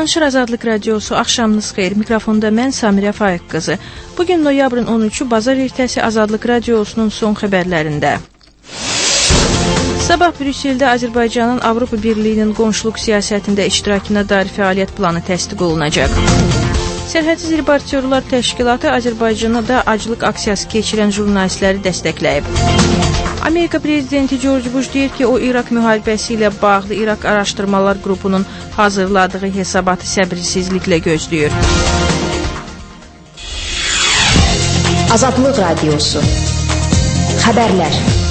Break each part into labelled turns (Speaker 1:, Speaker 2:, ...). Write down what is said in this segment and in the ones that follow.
Speaker 1: Danışır Azadlıq Radiosu, axşamınız xeyir. Mikrofonda mən Samirə Faiq qızı. Bugün noyabrın 13-ü Bazar ertəsi Azadlıq Radiosunun son xəbərlərində. Sabah Brüsseldə Azərbaycanın Avropa Birliyinin qonşuluq siyasətində iştirakına dair fəaliyyət planı təsdiq olunacaq. Sərhədsiz Reportyorlar Təşkilatı Azərbaycanda aclıq aksiyası keçirən jurnalistləri dəstəkləyib. Amerika Prezidenti George Bush deyir ki, o İraq müharibəsi ilə bağlı İraq Araşdırmalar Qrupunun hazırladığı hesabatı səbirsizliklə gözləyir.
Speaker 2: Azadlıq Radiosu Xəbərlər.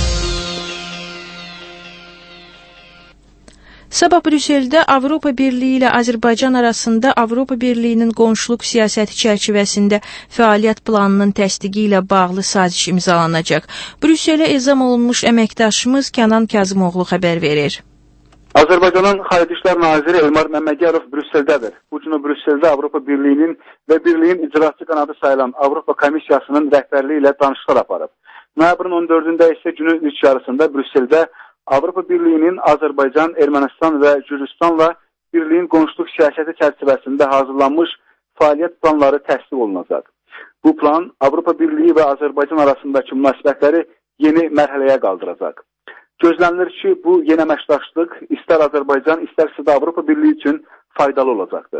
Speaker 1: Sabah Brüsseldə Avropa Birliyi ilə Azərbaycan arasında Avropa Birliyinin qonşuluq siyasəti çərçivəsində fəaliyyət planının təsdiqi ilə bağlı saziş imzalanacaq. Brüsselə ezam olunmuş əməkdaşımız Kənan Kazımoğlu xəbər verir.
Speaker 3: Azərbaycanın Xarici İşlər Naziri Elmar Məmmədiyarov Brüsseldədir. Bu gün Brüsseldə Avropa Birliyinin və Birliyin icraçı qanadı sayılan Avropa Komissiyasının rəhbərliyi ilə danışıqlar aparıb. Noyabrın 14-də isə günün ilk yarısında Brüsseldə Avropa Birliyinin Azərbaycan, Ermənistan və Gürcüstanla Birliyin qonşuluq siyasəti çərçivəsində hazırlanmış fəaliyyət planları təsdiq olunacaq. Bu plan Avropa Birliyi və Azərbaycan arasındakı münasibətləri yeni mərhələyə qaldıracaq. Gözlənilir ki, bu yeni əməkdaşlıq istər Azərbaycan, istərsə də Avropa Birliyi üçün faydalı olacaqdır.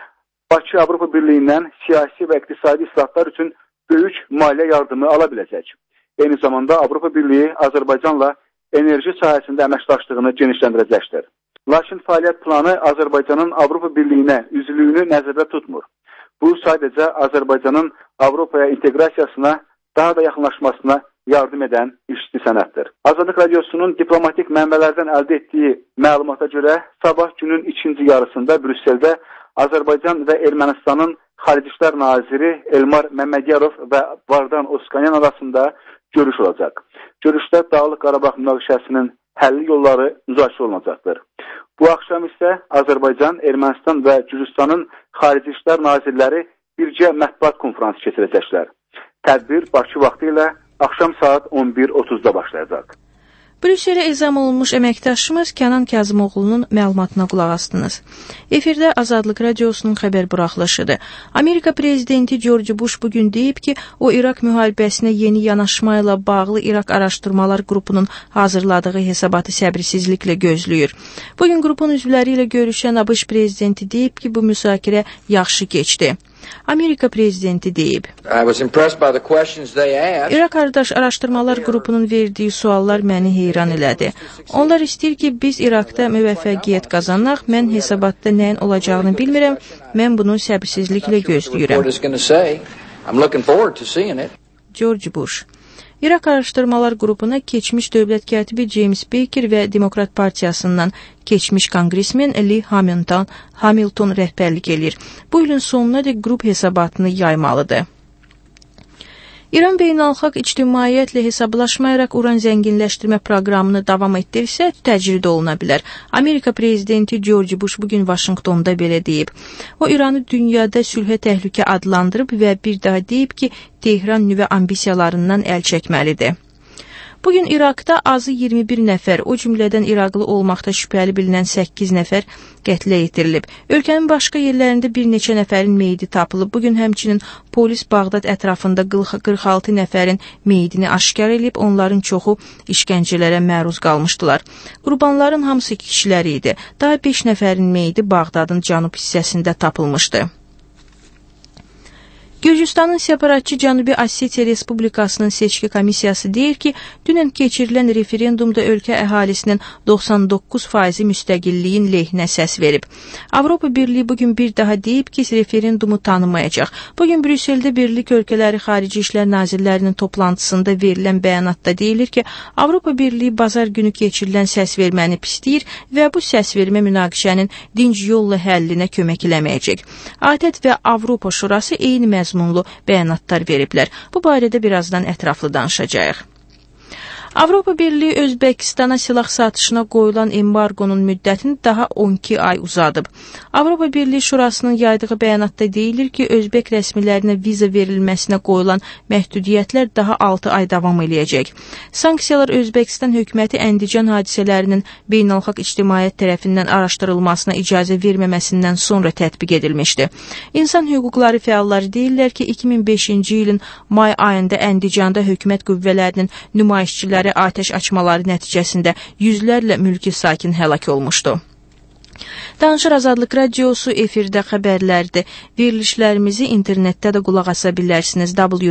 Speaker 3: Bakı Avropa Birliyindən siyasi və iqtisadi islahatlar üçün böyük maliyyə yardımı ala biləcək. Eyni zamanda Avropa Birliyi Azərbaycanla enerji sahəsində əməkdaşlığını genişləndirəcəkdir. Lakin fəaliyyət planı Azərbaycanın Avropa Birliyinə üzvlüyünü nəzərdə tutmur. Bu sadəcə Azərbaycanın Avropaya inteqrasiyasına, daha da yaxınlaşmasına yardım edən işçi sənətdir. Azadlıq Radiosunun diplomatik mənbələrdən əldə etdiyi məlumata görə sabah günün ikinci yarısında Brüsseldə Azərbaycan və Ermənistanın Xarici İşlər Naziri Elmar Məmmədiyarov və Vardan Oskanyan arasında görüş olacaq. Görüşdə Dağlıq Qarabağ münaqişəsinin həlli yolları müzakirə olunacaqdır. Bu axşam isə Azərbaycan, Ermənistan və Gürcüstanın Xarici İşlər Nazirləri birgə mətbuat konfransı keçirəcəklər. Tədbir Bakı vaxtı ilə axşam saat 11:30-da başlayacaq.
Speaker 1: Brüsselə ezam olunmuş əməkdaşımız Kənan Kazımoğlu'nun məlumatına qulaq astınız. Efirdə Azadlıq Radiosunun xəbər buraxılışıdır. Amerika Prezidenti George Bush bugün deyib ki, o İraq müharibəsinə yeni yanaşma ilə bağlı İraq Araşdırmalar Qrupunun hazırladığı hesabatı səbirsizliklə gözləyir. Bugün qrupun üzvləri ilə görüşən ABŞ Prezidenti deyib ki, bu müzakirə yaxşı keçdi. Amerika Prezidenti deyib. İraq Araşdırmalar Qrupunun verdiyi suallar məni heyran elədi. Onlar istəyir ki, biz İraqda müvəffəqiyyət qazanaq. Mən hesabatda nəyin olacağını bilmirəm. Mən bunu səbirsizliklə gözləyirəm. George Bush. İraq Araşdırmalar Qrupuna keçmiş dövlət katibi James Baker və Demokrat Partiyasından keçmiş kongresmen Lee Hamilton rəhbərlik edir. Bu ilin sonuna dək qrup hesabatını yaymalıdır. İran beynəlxalq ictimaiyyətlə hesablaşmayaraq uran zənginləşdirmə proqramını davam etdirsə, təcrid oluna bilər. Amerika Prezidenti George Bush bugün Vaşinqtonda belə deyib. O, İranı dünyada sülhə təhlükə adlandırıb və bir daha deyib ki, Tehran nüvə ambisiyalarından əl çəkməlidir. Bugün İraqda azı 21 nəfər, o cümlədən İraqlı olmaqda şübhəli bilinən 8 nəfər qətlə yetirilib. Ölkənin başqa yerlərində bir neçə nəfərin meyidi tapılıb. Bugün həmçinin polis Bağdad ətrafında 46 nəfərin meyidini aşkar edib, onların çoxu işgəncələrə məruz qalmışdılar. Qurbanların hamısı kişilər idi. Daha 5 nəfərin meyidi Bağdadın cənub hissəsində tapılmışdı. Gürcüstanın separatçı Cənubi Assetiya Respublikasının seçki komissiyası deyir ki, dünən keçirilən referendumda ölkə əhalisinin 99% müstəqilliyin lehinə səs verib. Avropa Birliyi bugün bir daha deyib ki, referendumu tanımayacaq. Bugün Brüsseldə Birlik Ölkələri Xarici İşlər Nazirlərinin toplantısında verilən bəyanatda deyilir ki, Avropa Birliyi bazar günü keçirilən səs verməni pisləyir və bu səs vermə münaqişənin dinc yolla həllinə kömək eləməyəcək. ATƏT və Avropa Şurası eyni məzmunlu bəyanatlar veriblər. Bu barədə birazdan ətraflı danışacağıq. Avropa Birliyi Özbəkistana silah satışına qoyulan embargonun müddətini daha 12 ay uzadıb. Avropa Birliyi Şurasının yaydığı bəyanatda deyilir ki, Özbək rəsmilərinə viza verilməsinə qoyulan məhdudiyyətlər daha 6 ay davam eləyəcək. Sanksiyalar Özbəkistan hökuməti Əndican hadisələrinin beynəlxalq ictimaiyyət tərəfindən araşdırılmasına icazə verməməsindən sonra tətbiq edilmişdi. İnsan hüquqları fəalları deyirlər ki, 2005-ci ilin may ayında Əndicanda hökumət qüvvələrinin nümayişçiləri atəş açmaları nəticəsində yüzlərlə mülki sakin həlak olmuşdu. Danışır Azadlıq Radiosu efirdə xəbərlərdir. Verilişlərimizi internetdə də qulaq asa bilərsiniz.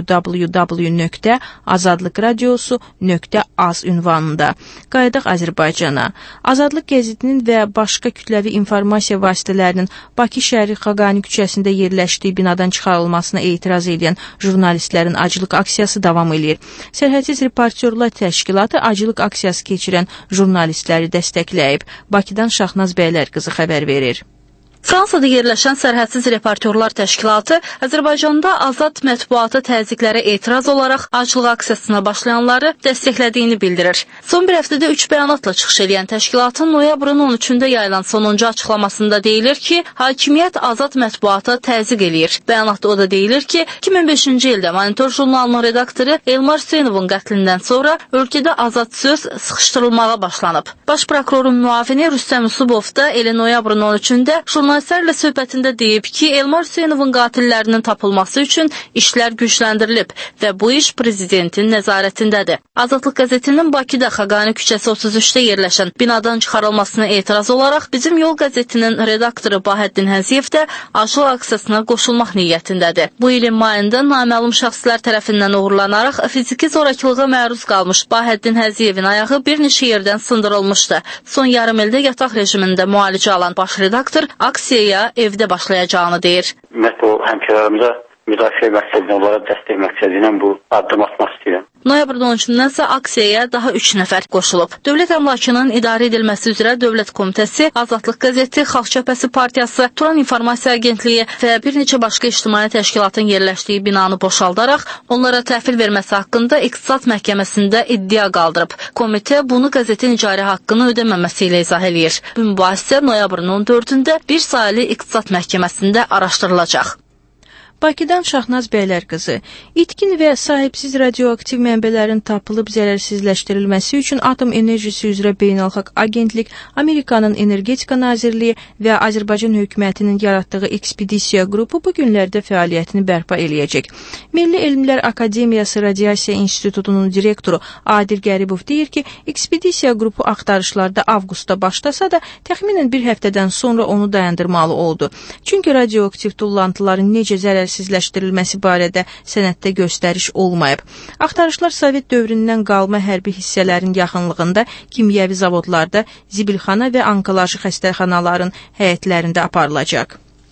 Speaker 1: www.azadlıqradiosu.az ünvanında. Qayıdaq Azərbaycana. Azadlıq qəzetinin və başqa kütləvi informasiya vasitələrinin Bakı şəhəri Xaqani küçəsində yerləşdiyi binadan çıxarılmasına etiraz edən jurnalistlərin aclıq aksiyası davam edir. Sərhədsiz Reportyorlar Təşkilatı aclıq aksiyası keçirən jurnalistləri dəstəkləyib. Bakıdan Şahnaz Bəylər qızı xəbər verir.
Speaker 4: Fransada yerləşən Sərhədsiz Reportyorlar Təşkilatı Azərbaycanda azad mətbuata təzyiqlərə etiraz olaraq aclıq aksiyasına başlayanları dəstəklədiyini bildirir. Son bir həftədə 3 bəyanatla çıxış edən təşkilatın noyabrın 13-də yayılan sonuncu açıqlamasında deyilir ki, hakimiyyət azad mətbuata təzyiq eləyir. Bəyanatda o da deyilir ki, 2005-ci ildə Monitor jurnalının redaktoru Elmar Hüseynovun qətlindən sonra ölkədə azad söz sıxışdırılmağa başlanıb. Baş prokurorun müavini Rüstəm Yusubov da elə noyabrın 13-də jurnalistlərlə söhbətində deyib ki, Elmar Hüseynovun qatillərinin tapılması üçün işlər gücləndirilib və bu iş prezidentin nəzarətindədir. Azadlıq qəzetinin Bakıda Xaqani küçəsi 33-də yerləşən binadan çıxarılmasına etiraz olaraq bizim Yol qəzetinin redaktoru Bahəddin Həziyev də aclıq aksiyasına qoşulmaq niyyətindədir. Bu ilin mayında naməlum şəxslər tərəfindən uğurlanaraq fiziki zorakılığa məruz qalmış Bahəddin Həziyevin ayağı bir neçə yerdən sındırılmışdı. Son yarım ildə yataq rejimində müalicə alan baş redaktor aksiyaya evdə başlayacağını deyir.
Speaker 5: Ümumiyyətlə o həmkarlarımıza müdafiə məqsədinə, onlara dəstək məqsədinə bu addım atmaq istəyirəm.
Speaker 4: Noyabrın 13-dənsə aksiyaya daha 3 nəfər qoşulub. Dövlət əmlakının idarə edilməsi üzrə Dövlət Komitəsi, Azadlıq qəzeti, Xalq Cəbhəsi Partiyası, Turan İnformasiya Agentliyi və bir neçə başqa ictimai təşkilatın yerləşdiyi binanı boşaldaraq onlara təhvil verməsi haqqında İqtisad Məhkəməsində iddia qaldırıb. Komitə bunu qəzetin icari haqqını ödəməməsi ilə izah eləyir. Bu mübahisə noyabrın 14-də bir sayılı İqtisad Məhkəməsində araşdırılacaq.
Speaker 1: Bakıdan Şahnaz Bəylər qızı. İtkin və sahibsiz radioaktiv mənbələrin tapılıb zərərsizləşdirilməsi üçün Atom Enerjisi üzrə Beynəlxalq Agentlik, Amerikanın Energetika Nazirliyi və Azərbaycan hökumətinin yaratdığı ekspedisiya qrupu bu günlərdə fəaliyyətini bərpa eləyəcək. Milli Elmlər Akademiyası Radiasiya İnstitutunun direktoru Adil Qəribov deyir ki, ekspedisiya qrupu axtarışlarda avqustda başlasa da təxminən bir həftədən sonra onu dayandırmalı oldu. Çünki radioaktiv tullantıların necə zərərsizləşdirilməsi barədə sənəddə göstəriş olmayıb. Axtarışlar Sovet dövründən qalma hərbi hissələrin yaxınlığında, kimyəvi zavodlarda, zibilxana və onkolojik xəstəxanaların həyətlərində aparılacaq.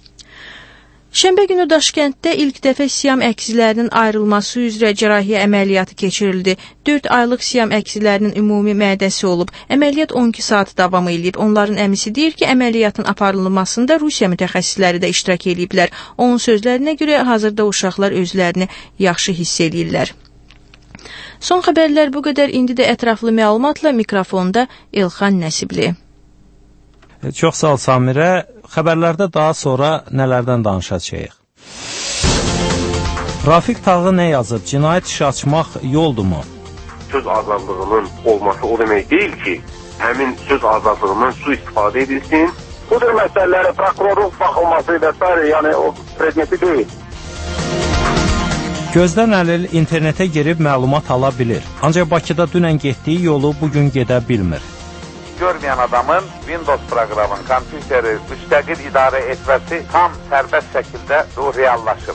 Speaker 1: Şənbə günü Daşkənddə ilk dəfə siam əksilərinin ayrılması üzrə cərrahiyyə əməliyyatı keçirildi. 4 aylıq siam əksilərinin ümumi mədəsi olub. Əməliyyat 12 saat davam edib. Onların əmisi deyir ki, əməliyyatın aparılmasında Rusiya mütəxəssisləri də iştirak ediblər. Onun sözlərinə görə hazırda uşaqlar özlərini yaxşı hiss edirlər. Son xəbərlər bu qədər. İndi də ətraflı məlumatla mikrofonda Elxan Nəsibli.
Speaker 6: Çox sağ ol Samirə. Xəbərlərdə daha sonra nələrdən danışacağıq? Rafiq Tağı nə yazıb? Cinayət işi açmaq yoldumu?
Speaker 7: Söz azadlığının olması o demək deyil ki, həmin söz azadlığından sui-istifadə edilsin. Bu tür məsələlərə prokurorluq baxılması və s. yəni o predmeti deyil.
Speaker 6: Gözdən əlil internetə girib məlumat ala bilir. Ancaq Bakıda dünən getdiyi yolu bugün gedə bilmir.
Speaker 8: Görməyən adamın Windows proqramının kompüteri müstəqil idarə etməsi tam sərbəst şəkildə reallaşıb.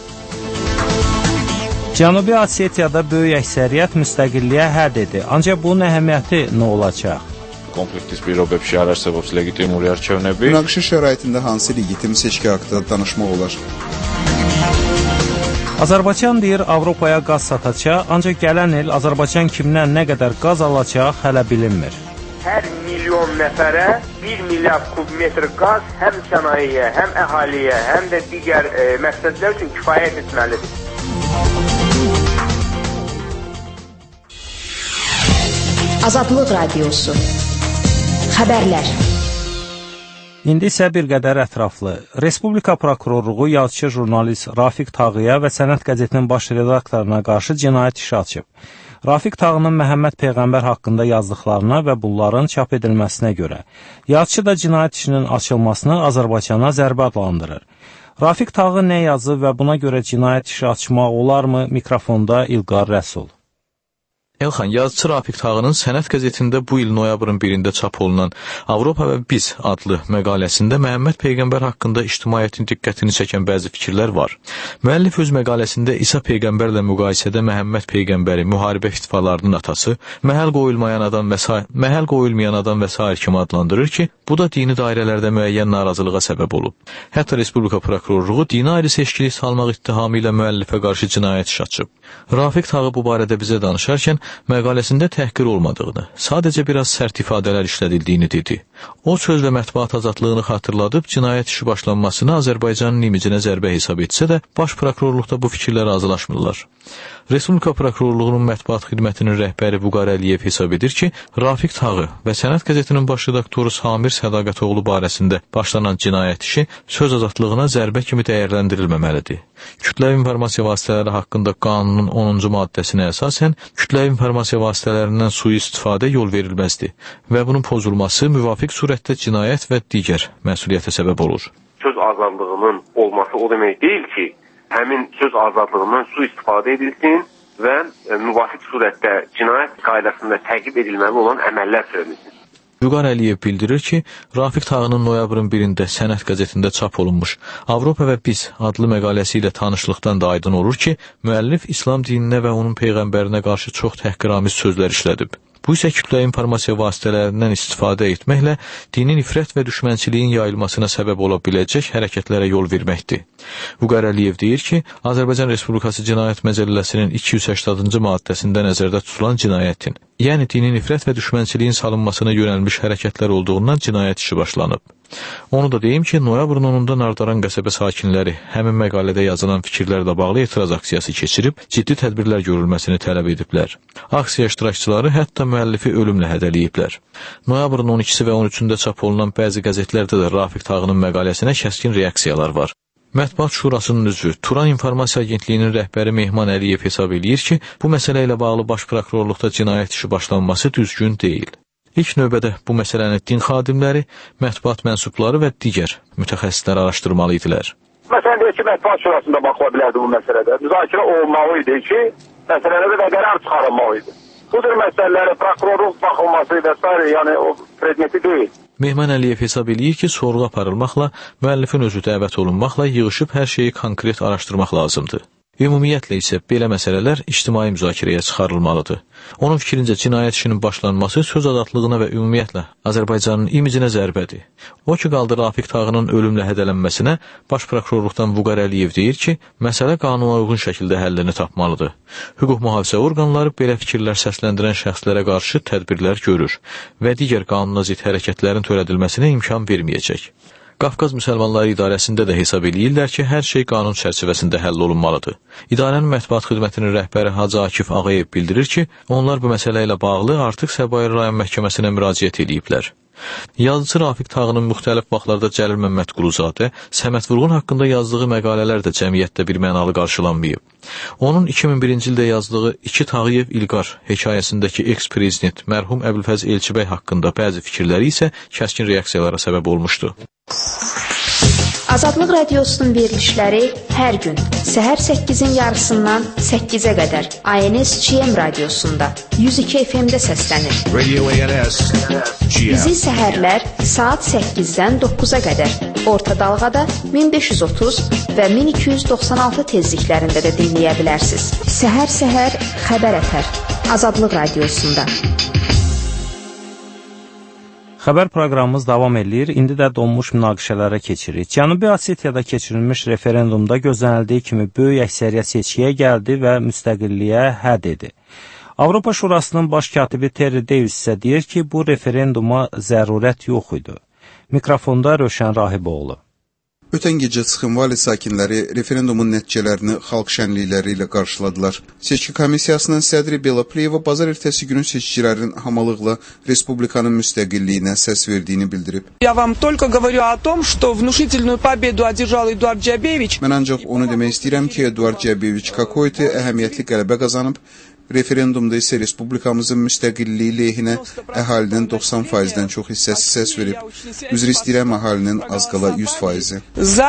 Speaker 6: Cənubi Osetiyada böyük əksəriyyət müstəqilliyə hə dedi. Ancaq bunun əhəmiyyəti nə olacaq?
Speaker 9: Komplektis pirobებში ararsabops legitimuri arçevnəbi.
Speaker 10: Münaqişə şəraitində hansı legitim seçki haqqında danışmaq olar?
Speaker 6: Azərbaycan deyir Avropaya qaz satacaq, ancaq gələn il Azərbaycan kimdən nə qədər qaz alacaq hələ bilinmir.
Speaker 11: Hər milyon nəfərə 1 milyard kubmetr qaz həm sənayeyə, həm əhaliyə, həm də digər məqsədlər üçün kifayət etməlidir.
Speaker 2: Azadlıq Radiosu. Xəbərlər.
Speaker 6: İndi isə bir qədər ətraflı. Respublika prokurorluğu yazıçı jurnalist Rafiq Tağıya və Sənət qəzetinin baş redaktoruna qarşı cinayət işi açıb. Rafiq Tağının Məhəmməd Peyğəmbər haqqında yazdıqlarına və bunların çap edilməsinə görə yazıçı da cinayət işinin açılmasını Azərbaycana zərbə adlandırır. Rafiq Tağı nə yazıb və buna görə cinayət işi açmaq olarmı? Mikrofonda İlqar Rəsul.
Speaker 12: Elxan, yazıçı Rafiq Tağının Sənət qəzetində bu il noyabrın 1-də çap olunan Avropa və Biz adlı məqaləsində Məhəmməd Peyğəmbər haqqında ictimaiyyətin diqqətini çəkən bəzi fikirlər var. Müəllif öz məqaləsində İsa Peyğəmbərlə müqayisədə Məhəmməd Peyğəmbəri müharibə fitvalarının atası, məhəl qoyulmayan adam və sair kimi adlandırır ki, bu da dini dairələrdə müəyyən narazılığa səbəb olub. Hətta Respublika prokurorluğu dini ayrı seçkilik salmaq ittihamı ilə müəllifə qarşı cinayət işi açıb. Rafiq Tağı bu barədə bizə danışarkən məqaləsində təhqir olmadığını, sadəcə biraz sərt ifadələr işlədildiyini dedi. O, söz və mətbuat azadlığını xatırladıb, cinayət işi başlanmasını Azərbaycanın imicinə zərbə hesab etsə də, baş prokurorluqda bu fikirlərə razılaşmırlar. Respublika prokurorluğunun mətbuat xidmətinin rəhbəri Vüqar Əliyev hesab edir ki, Rafiq Tağı və Sənət qəzetinin baş redaktoru Samir Sədaqətoğlu barəsində başlanan cinayət işi söz azadlığına zərbə kimi dəyərləndirilməməlidir. Kütləvi informasiya vasitələri haqqında qanunun 10-cu maddəsinə əsasən kütləvi informasiya vasitələrindən sui-istifadə yol verilməzdir və bunun pozulması müvafiq surətdə cinayət və digər məsuliyyətə səbəb olur.
Speaker 7: Söz azadlığının olması o demək deyil ki, həmin söz azadlığından sui-istifadə edilsin və müvafiq surətdə cinayət qaydasında təqib edilməli olan əməllər söyləsin.
Speaker 12: Vüqar Əliyev bildirir ki, Rafiq Tağının noyabrın 1-də Sənət qəzetində çap olunmuş Avropa və Biz adlı məqaləsi ilə tanışlıqdan da aydın olur ki, müəllif İslam dininə və onun peyğəmbərinə qarşı çox təhqiramiz sözlər işlədib. Bu isə kütləvi informasiya vasitələrindən istifadə etməklə dini nifrət və düşmənçiliyin yayılmasına səbəb ola biləcək hərəkətlərə yol verməkdir. Vüqar Əliyev deyir ki, Azərbaycan Respublikası Cinayət Məcəlləsinin 280-cı maddəsində nəzərdə tutulan cinayətin, yəni dini nifrət və düşmənçiliyin salınmasına yönəlmiş hərəkətlər olduğundan cinayət işi başlanıb. Onu da deyim ki, noyabrın 10-da Nardaran qəsəbə sakinləri həmin məqalədə yazılan fikirlərlə bağlı etiraz aksiyası keçirib, ciddi tədbirlər görülməsini tələb ediblər. Aksiya iştirakçıları hətta müəllifi ölümlə hədələyiblər. Noyabrın 12-si və 13-də çap olunan bəzi qəzetlərdə də Rafiq Tağının məqaləsinə kəskin reaksiyalar var. Mətbuat Şurasının üzvü Turan İnformasiya Agentliyinin rəhbəri Mehman Əliyev hesab edir ki, bu məsələ ilə bağlı baş prokurorluqda cinayət işi başlanması düzgün deyil. İlk növbədə bu məsələni din xadimləri, mətbuat mənsubları və digər mütəxəssislər araşdırmalı idilər.
Speaker 7: Məsələn, deyək ki, Mətbuat Şurasında baxıla bilərdi bu məsələdə. Müzakirə olmalı idi ki, məsələlərdə də qərar çıxarılmalı idi. Bu tür məsələləri prokurorluq baxılması və s. yəni o predmeti deyil.
Speaker 12: Mehman Əliyev hesab edir ki, sorğu aparılmaqla, müəllifin özü dəvət olunmaqla yığışıb hər şeyi konkret araşdırmaq lazımdır. Ümumiyyətlə isə belə məsələlər ictimai müzakirəyə çıxarılmalıdır. Onun fikrincə cinayət işinin başlanması söz azadlığına və ümumiyyətlə Azərbaycanın imicinə zərbədir. O ki, qaldı Rafiq Tağının ölümlə hədələnməsinə, baş prokurorluqdan Vüqar Əliyev deyir ki, məsələ qanuna uyğun şəkildə həllini tapmalıdır. Hüquq mühafizə orqanları belə fikirlər səsləndirən şəxslərə qarşı tədbirlər görür və digər qanuna zidd hərəkətlərin törədilməsinə imkan verməyəcək. Qafqaz Müsəlmanları İdarəsində də hesab edirlər ki, hər şey qanun çərçivəsində həll olunmalıdır. İdarənin mətbuat xidmətinin rəhbəri Hacı Akif Ağayev bildirir ki, onlar bu məsələ ilə bağlı artıq Səbail rayon məhkəməsinə müraciət ediblər. Yazıcı Rafiq Tağının müxtəlif vaxtlarda Cəlil Məmmədquluzadə, Səməd Vurğun haqqında yazdığı məqalələr də cəmiyyətdə bir mənalı qarşılanmayıb. Onun 2001-ci ildə yazdığı İki Tağıyev İlqar hekayəsindəki eks-prezident mərhum Əbülfəz Elçibəy haqqında bəzi fikirləri isə kəskin reaksiyalara səbəb olmuşdu.
Speaker 2: Azadlıq Radiosunun verilişləri hər gün səhər 8-in yarısından 8-ə qədər ANS-GM radiosunda 102 FM-də səslənir.
Speaker 13: Radio ANS.
Speaker 2: Bizi səhərlər saat 8-dən 9-a qədər orta dalğada 1530 və 1296 tezliklərində də dinləyə bilərsiniz. Səhər-səhər xəbər ətər Azadlıq Radiosunda.
Speaker 6: Xəbər proqramımız davam edir. İndi də donmuş münaqişələrə keçirik. Cənubi Osetiyada keçirilmiş referendumda gözlənildiyi kimi böyük əksəriyyət seçkiyə gəldi və müstəqilliyə hə dedi. Avropa Şurasının baş katibi Terry Davis isə deyir ki, bu referenduma zərurət yox idi. Mikrofonda Rövşən Rahiboğlu.
Speaker 10: Ötən gecə Tsxınvali sakinləri referendumun nəticələrini xalq şənlikləri ilə qarşıladılar. Seçki komissiyasının sədri Beloplyeva bazar ertəsi günü seçicilərin hamalıqla respublikanın müstəqilliyinə səs verdiyini bildirib. Mən ancaq onu demək istəyirəm ki, Eduard Cəbeviç Kakoyti əhəmiyyətli qələbə qazanıb. Referendumda isə respublikamızın müstəqilliyi lehinə əhalinin 90%-dən çox hissəsi səs verib. Üzr istəyirəm, əhalinin az qala 100%-i.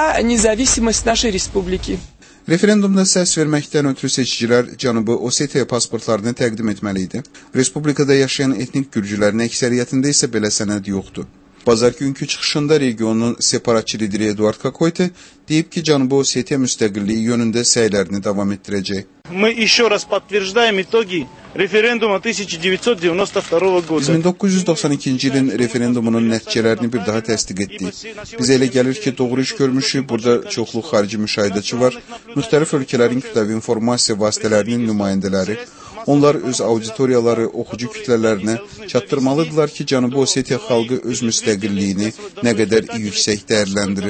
Speaker 10: Referendumda səs verməkdən ötürü seçicilər Cənubi Osetiya pasportlarını təqdim etməli idi. Respublikada yaşayan etnik gürcülərin əksəriyyətində isə belə sənəd yoxdur. Bazar günkü çıxışında regionun separatçı lideri Eduard Kakoyti deyib ki, Cənubi Osetiya müstəqilliyi yönündə səylərini davam etdirəcək.
Speaker 13: Мы еще раз подтверждаем итоги referenduma 1992 года.
Speaker 10: Biz 1992-ci ilin referendumunun nəticələrini bir daha təsdiq etdik. Bizə elə gəlir ki, doğru iş görmüşük. Burada çoxlu xarici müşahidəçi var. Müxtəlif ölkələrin kütləvi informasiya vasitələrinin nümayəndələri. Onlar öz auditoriyaları, oxucu kütlələrinə çatdırmalıdırlar ki, Cənubi Osetiya xalqı öz müstəqilliyini nə qədər yüksək dəyərləndirir.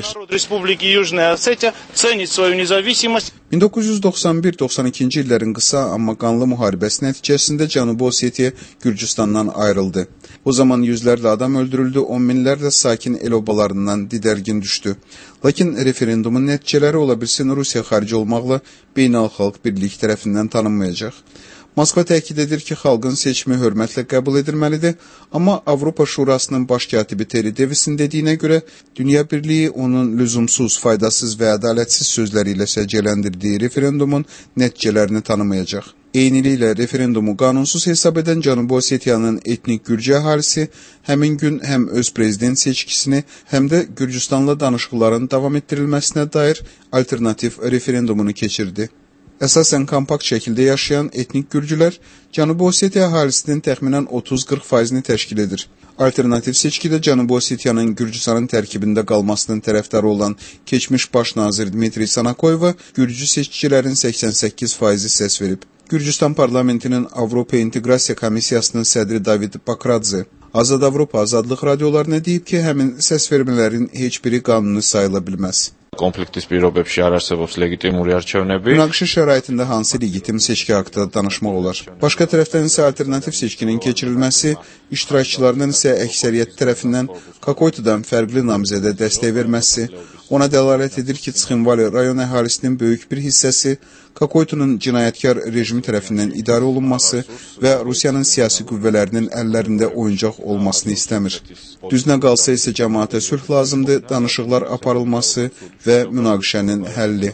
Speaker 10: 1991-92-ci illərin qısa, amma qanlı müharibəsi nəticəsində Cənubi Osetiya Gürcüstandan ayrıldı. O zaman yüzlərlə adam öldürüldü, 10 minlərlə sakin el obalarından didərgin düşdü. Lakin referendumun nəticələri ola bilsin Rusiya xarici olmaqla beynəlxalq birlik tərəfindən tanınmayacaq. Moskva təkid edir ki, xalqın seçimi hörmətlə qəbul edilməlidir, amma Avropa Şurasının baş katibi Terry Davisin dediyinə görə Dünya Birliyi onun lüzumsuz, faydasız və ədalətsiz sözləri ilə səciyyələndirdiyi referendumun nəticələrini tanımayacaq. Eyniliklə referendumu qanunsuz hesab edən Cənubi Osetiyanın etnik Gürcü əhalisi həmin gün həm öz prezident seçkisini, həm də Gürcüstanla danışıqların davam etdirilməsinə dair alternativ referendumunu keçirdi. Əsasən kompakt şəkildə yaşayan etnik gürcülər Cənubi Osetiya əhalisinin təxminən 30-40%-ni təşkil edir. Alternativ seçkidə Cənubi Osetiyanın Gürcüstanın tərkibində qalmasının tərəfdarı olan keçmiş baş nazir Dmitri Sanakoyeva gürcü seçicilərin 88%-i səs verib. Gürcüstan parlamentinin Avropa İnteqrasiya Komissiyasının sədri David Bakradze Azad Avropa Azadlıq radiolarına deyib ki, həmin səs vermələrin heç biri qanuni sayıla bilməz.
Speaker 9: Konfliktis pirobებში არ არსებობს լեգիտիմური արժևնები.
Speaker 10: Münaqişə şəraitində hansı legitim seçki haqqında danışmaq olar? Başqa tərəfdən isə alternativ seçkinin keçirilməsi, iştirakçılarının isə əksəriyyət tərəfindən Kakoytudan fərqli namizədə dəstək verməsi, ona dəlalət edir ki, Tsxınvali rayon əhalisinin böyük bir hissəsi Kakoytunun cinayətkar rejimi tərəfindən idarə olunması və Rusiyanın siyasi qüvvələrinin əllərində oyuncaq olmasını istəmir. Düznə qalsa isə cəmaətə sülh lazımdır, danışıqlar aparılması və münaqişənin həlli.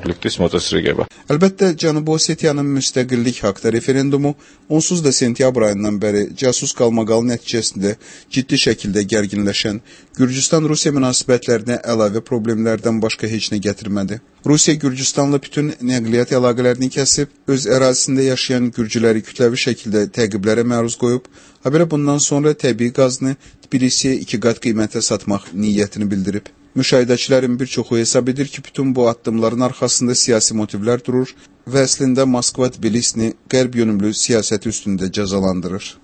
Speaker 10: Əlbəttə, Cənubi Osetiyanın müstəqillik haqda referendumu onsuz da sentyabr ayından bəri casus qalmaqal nəticəsində ciddi şəkildə gərginləşən Gürcüstan-Rusiya münasibətlərinə əlavə problemlərdən başqa heç nə gətirmədi. Rusiya Gürcüstanla bütün nəqliyyat əlaqələrini kəsib, öz ərazisində yaşayan gürcüləri kütləvi şəkildə təqiblərə məruz qoyub, habelə bundan sonra təbii qazını Tbilisiyə 2 qat qiymətə satmaq niyyətini bildirib. Müşahidəçilərin bir çoxu hesab edir ki, bütün bu addımların arxasında siyasi motivlər durur və əslində Moskva Tbilisini qərb yönümlü siyasəti üstündə cəzalandırır.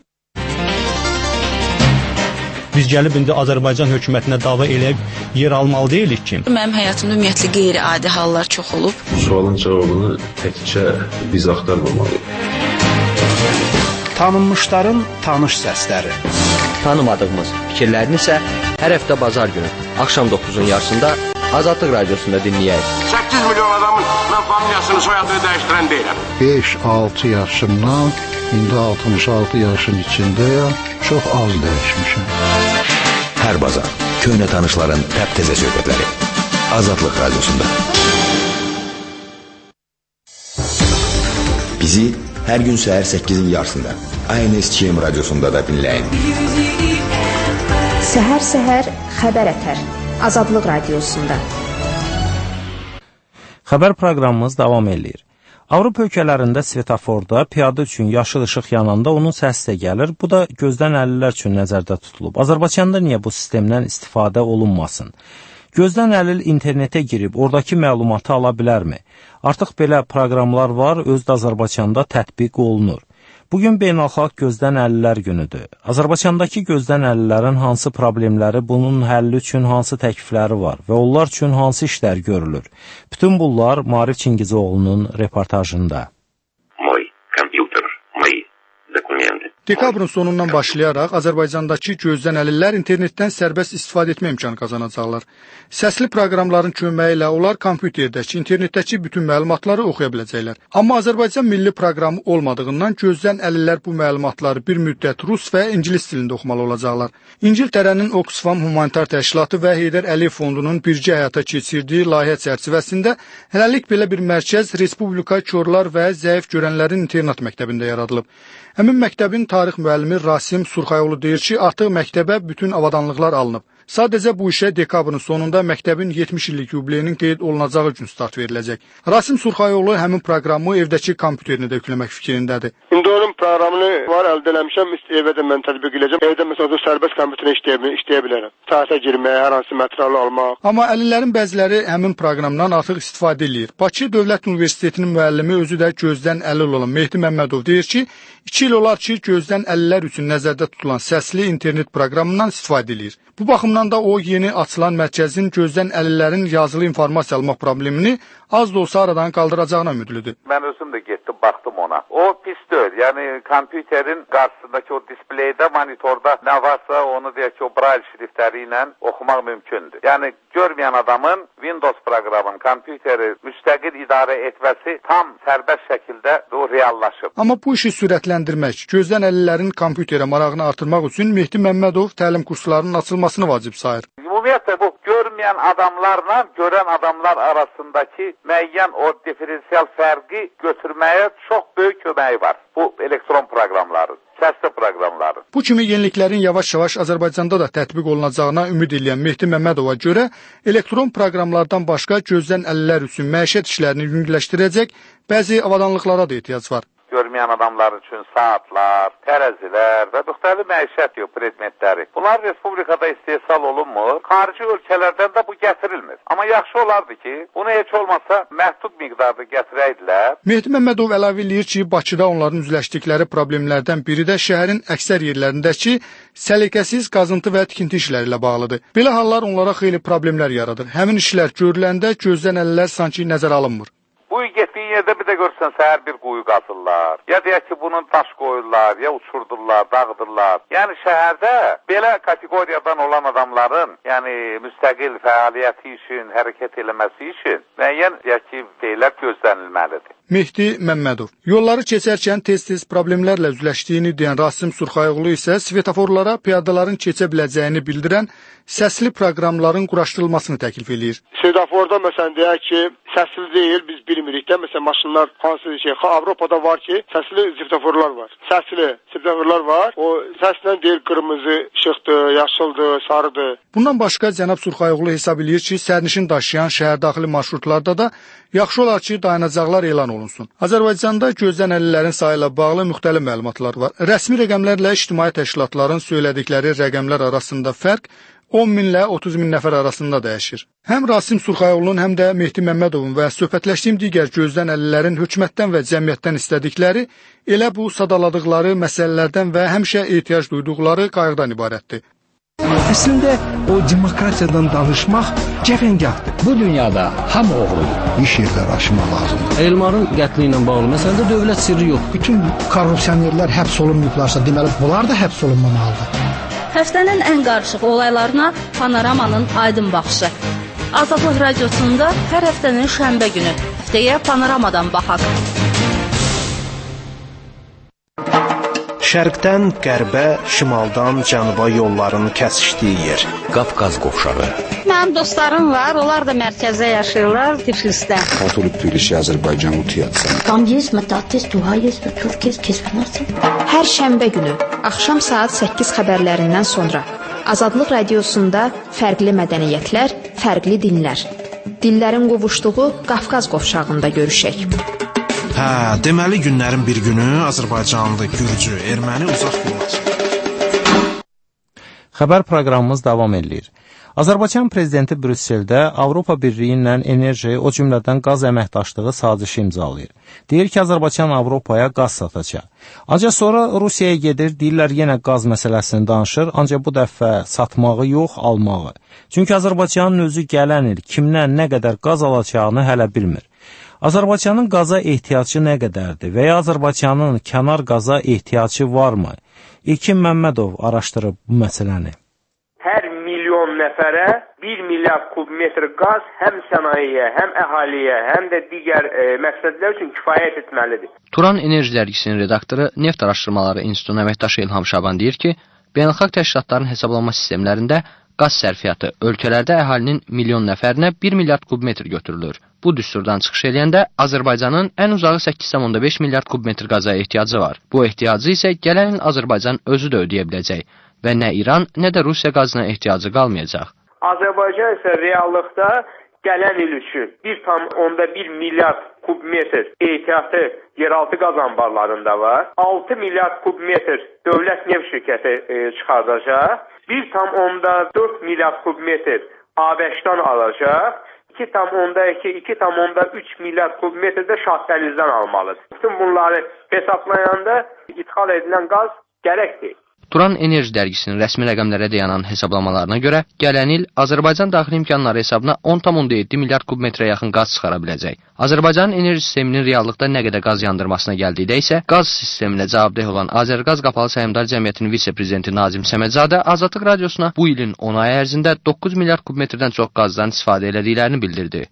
Speaker 14: Biz gəlib indi Azərbaycan hökumətinə dava eləyib yer almalı deyilik ki.
Speaker 15: Mənim həyatımda ümumiyyətlə qeyri-adi hallar çox olub.
Speaker 16: Sualın cavabını təkcə biz axtarmamalıyıq.
Speaker 17: Tanınmışların tanış səsləri.
Speaker 18: Tanımadığımız fikirlərini isə hər həftə bazar günü axşam 9-un yarısında Azadlıq Radiosunda dinləyək.
Speaker 7: 8 milyon adamın mən familiyasını, soyadını dəyişdirən deyiləm.
Speaker 19: 5-6 yaşımdan indi 66 yaşın içindəyəm. Çox az dəyişmişim.
Speaker 20: Hər bazar köhnə tanışların təptəzə söhbətləri Azadlıq Radiosunda. Bizi hər gün səhər 8-in yarısında ANSÇM radiosunda da dinləyin.
Speaker 2: Səhər-səhər xəbər ətər Azadlıq Radiosunda.
Speaker 6: Xəbər proqramımız davam edir. Avropa ölkələrində svetoforda piyada üçün yaşıl işıq yananda onun səsi də gəlir. Bu da gözdən əlillər üçün nəzərdə tutulub. Azərbaycanda niyə bu sistemdən istifadə olunmasın? Gözdən əlil internetə girib oradakı məlumatı ala bilərmi? Artıq belə proqramlar var, özü də Azərbaycanda tətbiq olunur. Bugün beynəlxalq gözdən əlillər günüdür. Azərbaycandakı gözdən əlillərin hansı problemləri, bunun həlli üçün hansı təklifləri var və onlar üçün hansı işlər görülür? Bütün bunlar Maarif Çingizoğlu'nun reportajında.
Speaker 21: Dekabrın sonundan başlayaraq Azərbaycandakı gözdən əlillər internetdən sərbəst istifadə etmə imkanı qazanacaqlar. Səsli proqramların köməyi ilə onlar kompüterdəki, internetdəki bütün məlumatları oxuya biləcəklər. Amma Azərbaycan milli proqramı olmadığından gözdən əlillər bu məlumatları bir müddət rus və ingilis dilində oxumalı olacaqlar. İngiltərənin Oxfam Humanitar Təşkilatı və Heydər Əliyev Fondunun birgə həyata keçirdiyi layihə çərçivəsində hələlik belə bir mərkəz Respublika Körlər və Zəif Görənlərin İnternet məktəbində yaradılıb. Həmin məktəbin tarix müəllimi Rasim Surxayoğlu deyir ki, artıq məktəbə bütün avadanlıqlar alınıb. Sadəcə bu işə dekabrın sonunda məktəbin 70 illik yubileyinin qeyd olunacağı gün start veriləcək. Rasim Surxayoğlu həmin proqramı evdəki kompüterinə də yükləmək fikrindədir.
Speaker 11: İndi onun proqramını var əldə eləmişəm, evdə də mən tətbiq edəcəm. Evdə məsələn sərbəst kompüterə işləyə bilərəm. Sayta girmək, hər hansı materialı almaq.
Speaker 21: Amma əlillərin bəziləri həmin proqramdan artıq istifadə edir. Bakı Dövlət Universitetinin müəllimi özü də gözdən əlil olan Mehdi Məmmədov deyir ki, 2 il olar ki, gözdən əlillər üçün nəzərdə tutulan səsli internet proqramından istifadə edir. Bu baxımdan da o yeni açılan mərkəzin gözdən əlillərin yazılı informasiya almaq problemini az da olsa aradan qaldıracağına ümidlidir.
Speaker 8: Mən özüm də getdim, baxdım ona. O pis deyil. Yəni kompüterin qarşısındakı o displeydə, monitorda nə varsa onu deyək ki, o braille şriftləri ilə oxumaq mümkündür. Yəni görməyən adamın Windows proqramının kompüteri müstəqil idarə etməsi tam sərbəst şəkildə reallaşıb.
Speaker 21: Amma bu işi sürətləndirmək, gözdən əlillərin kompüterə marağını artırmaq üçün Mehdi Məmmədov təlim kurslarının açılmasını vacib sayır.
Speaker 8: Ümumiyyətlə bu görməyən adamlarla görən adamlar arasındakı müəyyən o diferensial fərqi götürməyə çox böyük köməyi var. Bu elektron proqramların, səsli proqramların.
Speaker 21: Bu kimi yeniliklərin yavaş-yavaş Azərbaycanda da tətbiq olunacağına ümid edən Mehdi Məmmədova görə elektron proqramlardan başqa gözdən əlillər üçün məişət işlərini yüngülləşdirəcək bəzi avadanlıqlara da ehtiyac var.
Speaker 8: Görməyən adamlar üçün saatlar, tərəzilər və müxtəlif məişət predmetləri. Bunlar respublikada istehsal olunmur. Xarici ölkələrdən də bu gətirilmir. Amma yaxşı olardı ki, bunu heç olmasa məhdud miqdarda gətirəydilər.
Speaker 21: Mehdi Məmmədov əlavə edir ki, Bakıda onların üzləşdikləri problemlərdən biri də şəhərin əksər yerlərindəki səliqəsiz qazıntı və tikinti işləri ilə bağlıdır. Belə hallar onlara xeyli problemlər yaradır. Həmin işlər görüləndə gözdən əlillər sanki nəzərə alınmır.
Speaker 8: Bu getdiyin yerdə bir də görsən səhər bir quyu qazırlar. Ya deyək ki, bunun daş qoyurlar, ya uçurdurlar, dağıdırlar. Yəni şəhərdə belə kateqoriyadan olan adamların, yəni müstəqil fəaliyyəti üçün, hərəkət eləməsi üçün müəyyən deyək ki, şeylər gözlənilməlidir.
Speaker 21: Mehdi Məmmədov. Yolları keçərkən tez-tez problemlərlə üzləşdiyini deyən Rasim Surxayoğlu isə svetoforlara piyadaların keçə biləcəyini bildirən səsli proqramların quraşdırılmasını təklif edir.
Speaker 11: Svetoforda məsələn deyək ki, səsli deyil, biz bilmirik də. Məsələn maşınlar hansı şey, Avropada var ki, səsli svetoforlar var. Səsli svetoforlar var. O səslə deyir qırmızı işıqdır, yaşıldır, sarıdır.
Speaker 21: Bundan başqa cənab Surxayoğlu hesab edir ki, sərnişin daşıyan şəhərdaxili marşrutlarda da yaxşı olar ki, dayanacaqlar elan olunsun. Azərbaycanda gözdən əlillərin sayı ilə bağlı müxtəlif məlumatlar var. Rəsmi rəqəmlərlə ictimai təşkilatların söylədikləri rəqəmlər arasında fərq 10 minlə 30 min nəfər arasında dəyişir. Həm Rasim Surxayoğlu'nun, həm də Mehdi Məmmədovun və söhbətləşdiyim digər gözdən əlillərin hökumətdən və cəmiyyətdən istədikləri elə bu sadaladıqları məsələlərdən və həmişə ehtiyac duyduqları qayğıdan ibarətdir.
Speaker 17: Əslində o demokratiyadan danışmaq cəfəngahdır.
Speaker 22: Bu dünyada hamı oğrudur.
Speaker 19: İş yerləri açmaq lazımdır.
Speaker 22: Elmarın qətli ilə bağlı məsələdə dövlət sirri yox.
Speaker 17: Bütün korrupsionerlər həbs olunmayıblarsa, deməli bunlar da həbs olunmamalıdır.
Speaker 4: Həftənin ən qarışıq olaylarına Panoramanın aydın baxışı. Azadlıq radiosunda hər həftənin şənbə günü. Həftəyə Panoramadan baxaq.
Speaker 17: Şərqdən qərbə, şimaldan cənuba yolların kəsişdiyi yer.
Speaker 20: Qafqaz qovşağı.
Speaker 23: Mənim dostlarım var, onlar da mərkəzdə yaşayırlar, Tiflisdə.
Speaker 24: Oturub Tbilisi, Azərbaycan utuyatsan.
Speaker 23: Tam есть, matatis, tuhayız və Türkiz kesmənarsan.
Speaker 2: Hər şənbə günü, axşam saat 8 xəbərlərindən sonra Azadlıq radiosunda fərqli mədəniyyətlər, fərqli dinlər. Dillərin qovuşduğu Qafqaz qovşağında görüşək.
Speaker 17: Hə, deməli günlərin bir günü Azərbaycanlı, Gürcü, erməni uzaq yola çıxır.
Speaker 6: Xəbər proqramımız davam edir. Azərbaycan prezidenti Brüsseldə Avropa Birliyi ilə enerji, o cümlədən qaz əməkdaşlığı sazişi imzalayır. Deyir ki, Azərbaycan Avropaya qaz satacaq. Ancaq sonra Rusiyaya gedir, deyirlər yenə qaz məsələsini danışır, ancaq bu dəfə satmağı yox, almağı. Çünki Azərbaycanın özü gələn il kimdən nə qədər qaz alacağını hələ bilmir. Azərbaycanın qaza ehtiyacı nə qədərdir və ya Azərbaycanın kənar qaza ehtiyacı varmı? İlkin Məmmədov araşdırıb bu məsələni.
Speaker 1: Hər milyon nəfərə 1 milyard kubmetr qaz həm sənayeyə, həm əhaliyə, həm də digər məqsədlər üçün kifayət etməlidir.
Speaker 18: Turan Enerji dərgisinin redaktoru Neft Araşdırmaları İnstitutunun əməkdaşı İlham Şaban deyir ki, beynəlxalq təşkilatların hesablanma sistemlərində qaz sərfiyyatı ölkələrdə əhalinin milyon nəfərinə 1 milyard kubmetr götürülür. Bu düsturdan çıxış eləyəndə Azərbaycanın ən uzağı 8,5 milyard kubmetr qaza ehtiyacı var. Bu ehtiyacı isə gələn il Azərbaycan özü də ödəyə biləcək və nə İran, nə də Rusiya qazına ehtiyacı qalmayacaq.
Speaker 1: Azərbaycan isə reallıqda gələn il üçün 1,1 milyard kubmetr ehtiyatı yeraltı qaz anbarlarında var. 6 milyard kubmetr dövlət neft şirkəti çıxardacaq. 1,4 milyard kubmetr ABŞ-dan alacaq. 2,2-2,3 milyard kubmetr də şahdənizdən almalıdır. Bütün bunları hesablayanda ithal edilən qaz gərəkdir.
Speaker 18: Turan Enerji dərgisinin rəsmi rəqəmlərə dayanan hesablamalarına görə, gələn il Azərbaycan daxili imkanları hesabına 10,7 milyard kubmetrə yaxın qaz çıxara biləcək. Azərbaycanın enerji sisteminin reallıqda nə qədər qaz yandırmasına gəldikdə isə, qaz sisteminə cavabdeh olan Azərqaz Qapalı Səhmdar Cəmiyyətinin vitse-prezidenti Nazim Səmədzadə Azadlıq Radiosuna bu ilin 10 ay ərzində 9 milyard kubmetrdən çox qazdan istifadə elədiklərini bildirdi.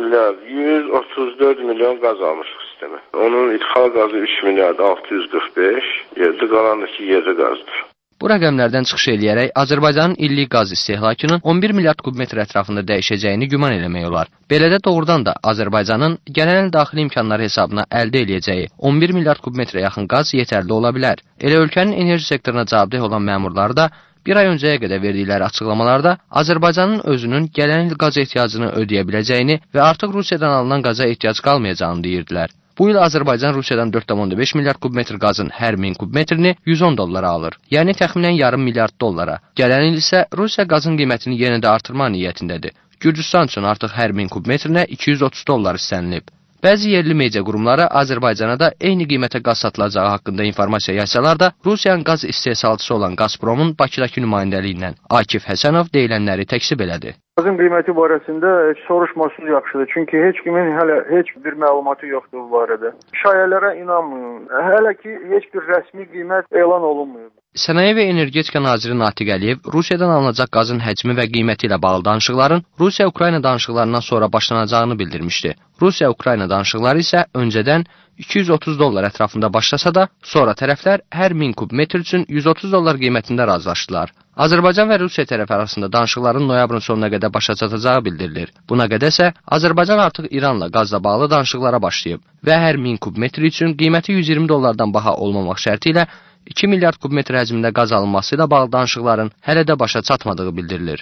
Speaker 3: 134 milyon qaz almışıq sistemə. Onun ithal qazı 3 milyard 645, yerli qalanındakı yerli qazdır.
Speaker 18: Bu rəqəmlərdən çıxış eləyərək Azərbaycanın illik qaz istehlakının 11 milyard kubmetr ətrafında dəyişəcəyini güman eləmək olar. Belədə doğrudan da Azərbaycanın gələn il daxili imkanları hesabına əldə eləyəcəyi 11 milyard kubmetrə yaxın qaz yetərli ola bilər. Elə ölkənin enerji sektoruna cavabdeh olan məmurları da bir ay öncəyə qədər verdikləri açıqlamalarda Azərbaycanın özünün gələn il qaz ehtiyacını ödəyə biləcəyini və artıq Rusiyadan alınan qaza ehtiyac qalmayacağını deyirdilər. Bu il Azərbaycan Rusiyadan 4,5 milyard kubmetr qazın hər 1000 kubmetrini 110 dollara alır. Yəni təxminən yarım milyard dollara. Gələn il isə Rusiya qazın qiymətini yenə də artırma niyyətindədir. Gürcüstan üçün artıq hər 1000 kubmetrinə 230 dollar istənilib. Bəzi yerli media qurumları Azərbaycana da eyni qiymətə qaz satılacağı haqqında informasiya yaysalar da, Rusiyanın qaz istehsalçısı olan Gazpromun Bakıdakı nümayəndəliyindən Akif Həsənov deyilənləri təkzib elədi.
Speaker 5: Qazın qiyməti barəsində soruşmasız yaxşıdır. Çünki heç kimin hələ heç bir məlumatı yoxdur bu barədə. Şayələrə inanmayın. Hələ ki heç bir rəsmi qiymət elan olunmayıb.
Speaker 18: Sənaye və Energetika naziri Natiq Əliyev Rusiyadan alınacaq qazın həcmi və qiyməti ilə bağlı danışıqların Rusiya-Ukrayna danışıqlarından sonra başlanacağını bildirmişdi. Rusiya-Ukrayna danışıqları isə öncədən 230 dollar ətrafında başlasa da, sonra tərəflər hər 1000 kubmetr üçün 130 dollar qiymətində razılaşdılar. Azərbaycan və Rusiya tərəfi arasında danışıqların noyabrın sonuna qədər başa çatacağı bildirilir. Buna qədərsə, Azərbaycan artıq İranla qazla bağlı danışıqlara başlayıb və hər 1000 kubmetr üçün qiyməti 120 dollardan baha olmamaq şərti ilə 2 milyard kubmetr həcmində qaz alınması ilə bağlı danışıqların hələ də başa çatmadığı bildirilir.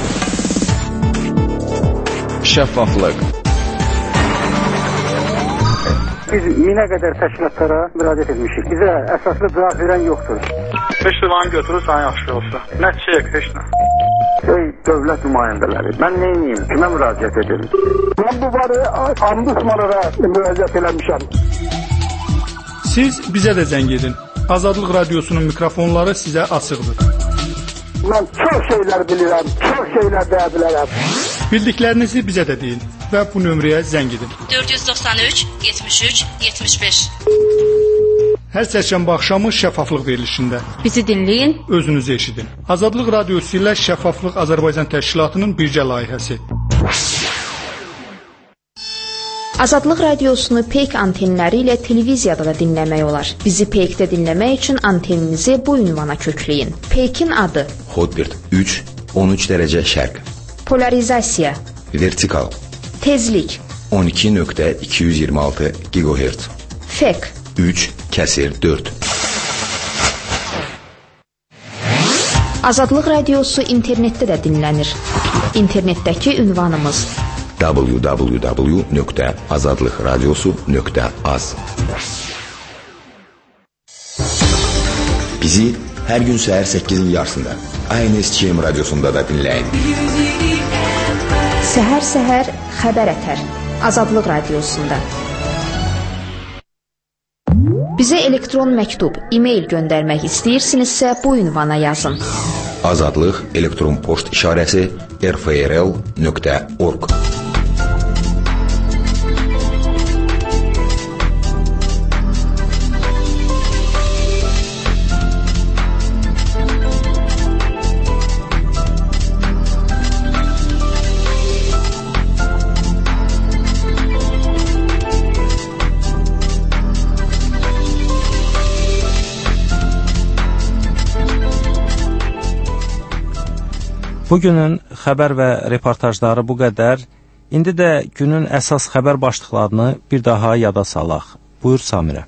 Speaker 20: Şəffaflıq.
Speaker 12: Biz 1000-ə qədər təşkilatlara müraciət etmişik. Bizə əsaslı cavab verən yoxdur.
Speaker 11: 5 liranı götürür, sən yaxşı olsa. Nə çək, heç nə.
Speaker 12: Ey dövlət nümayəndələri, mən neyniyim, kimə müraciət edim? Mən bu barı ombudsmanlara müraciət eləmişəm.
Speaker 21: Siz bizə də zəng edin. Azadlıq Radiosunun mikrofonları sizə açıqdır.
Speaker 12: Mən çox şeylər bilirəm, çox şeylər deyə bilərəm.
Speaker 21: Bildiklərinizi bizə də deyin və bu nömrəyə zəng edin.
Speaker 4: 493 73 75.
Speaker 21: Hər çərşənbə axşamı şəffaflıq verilişində.
Speaker 4: Bizi dinləyin,
Speaker 21: özünüzü eşidin. Azadlıq Radiosu ilə Şəffaflıq Azərbaycan Təşkilatının birgə layihəsi.
Speaker 2: Azadlıq Radiosunu Peyk antenləri ilə televiziyada da dinləmək olar. Bizi Peykdə dinləmək üçün anteninizi bu ünvana kökləyin. Peykin adı:
Speaker 20: Hotbird 3, 13 dərəcə şərq.
Speaker 2: Polarizasiya:
Speaker 20: Vertikal.
Speaker 2: Tezlik:
Speaker 20: 12.226 GHz.
Speaker 2: Fek:
Speaker 20: 3/4.
Speaker 2: Azadlıq Radiosu internetdə də dinlənir. İnternetdəki ünvanımız:
Speaker 20: www.azadlıqradiosu.az. Bizi hər gün səhər 8-in yarısında ANSCM radiosunda da dinləyin.
Speaker 2: Səhər-səhər xəbər ətər Azadlıq radiosunda. Bizə elektron məktub, e-mail göndərmək istəyirsinizsə bu ünvana yazın.
Speaker 20: Azadlıq elektron poçt işarəsi rfrl.org.
Speaker 6: Bugünün xəbər və reportajları bu qədər. İndi də günün əsas xəbər başlıqlarını bir daha yada salaq. Buyur Samirə.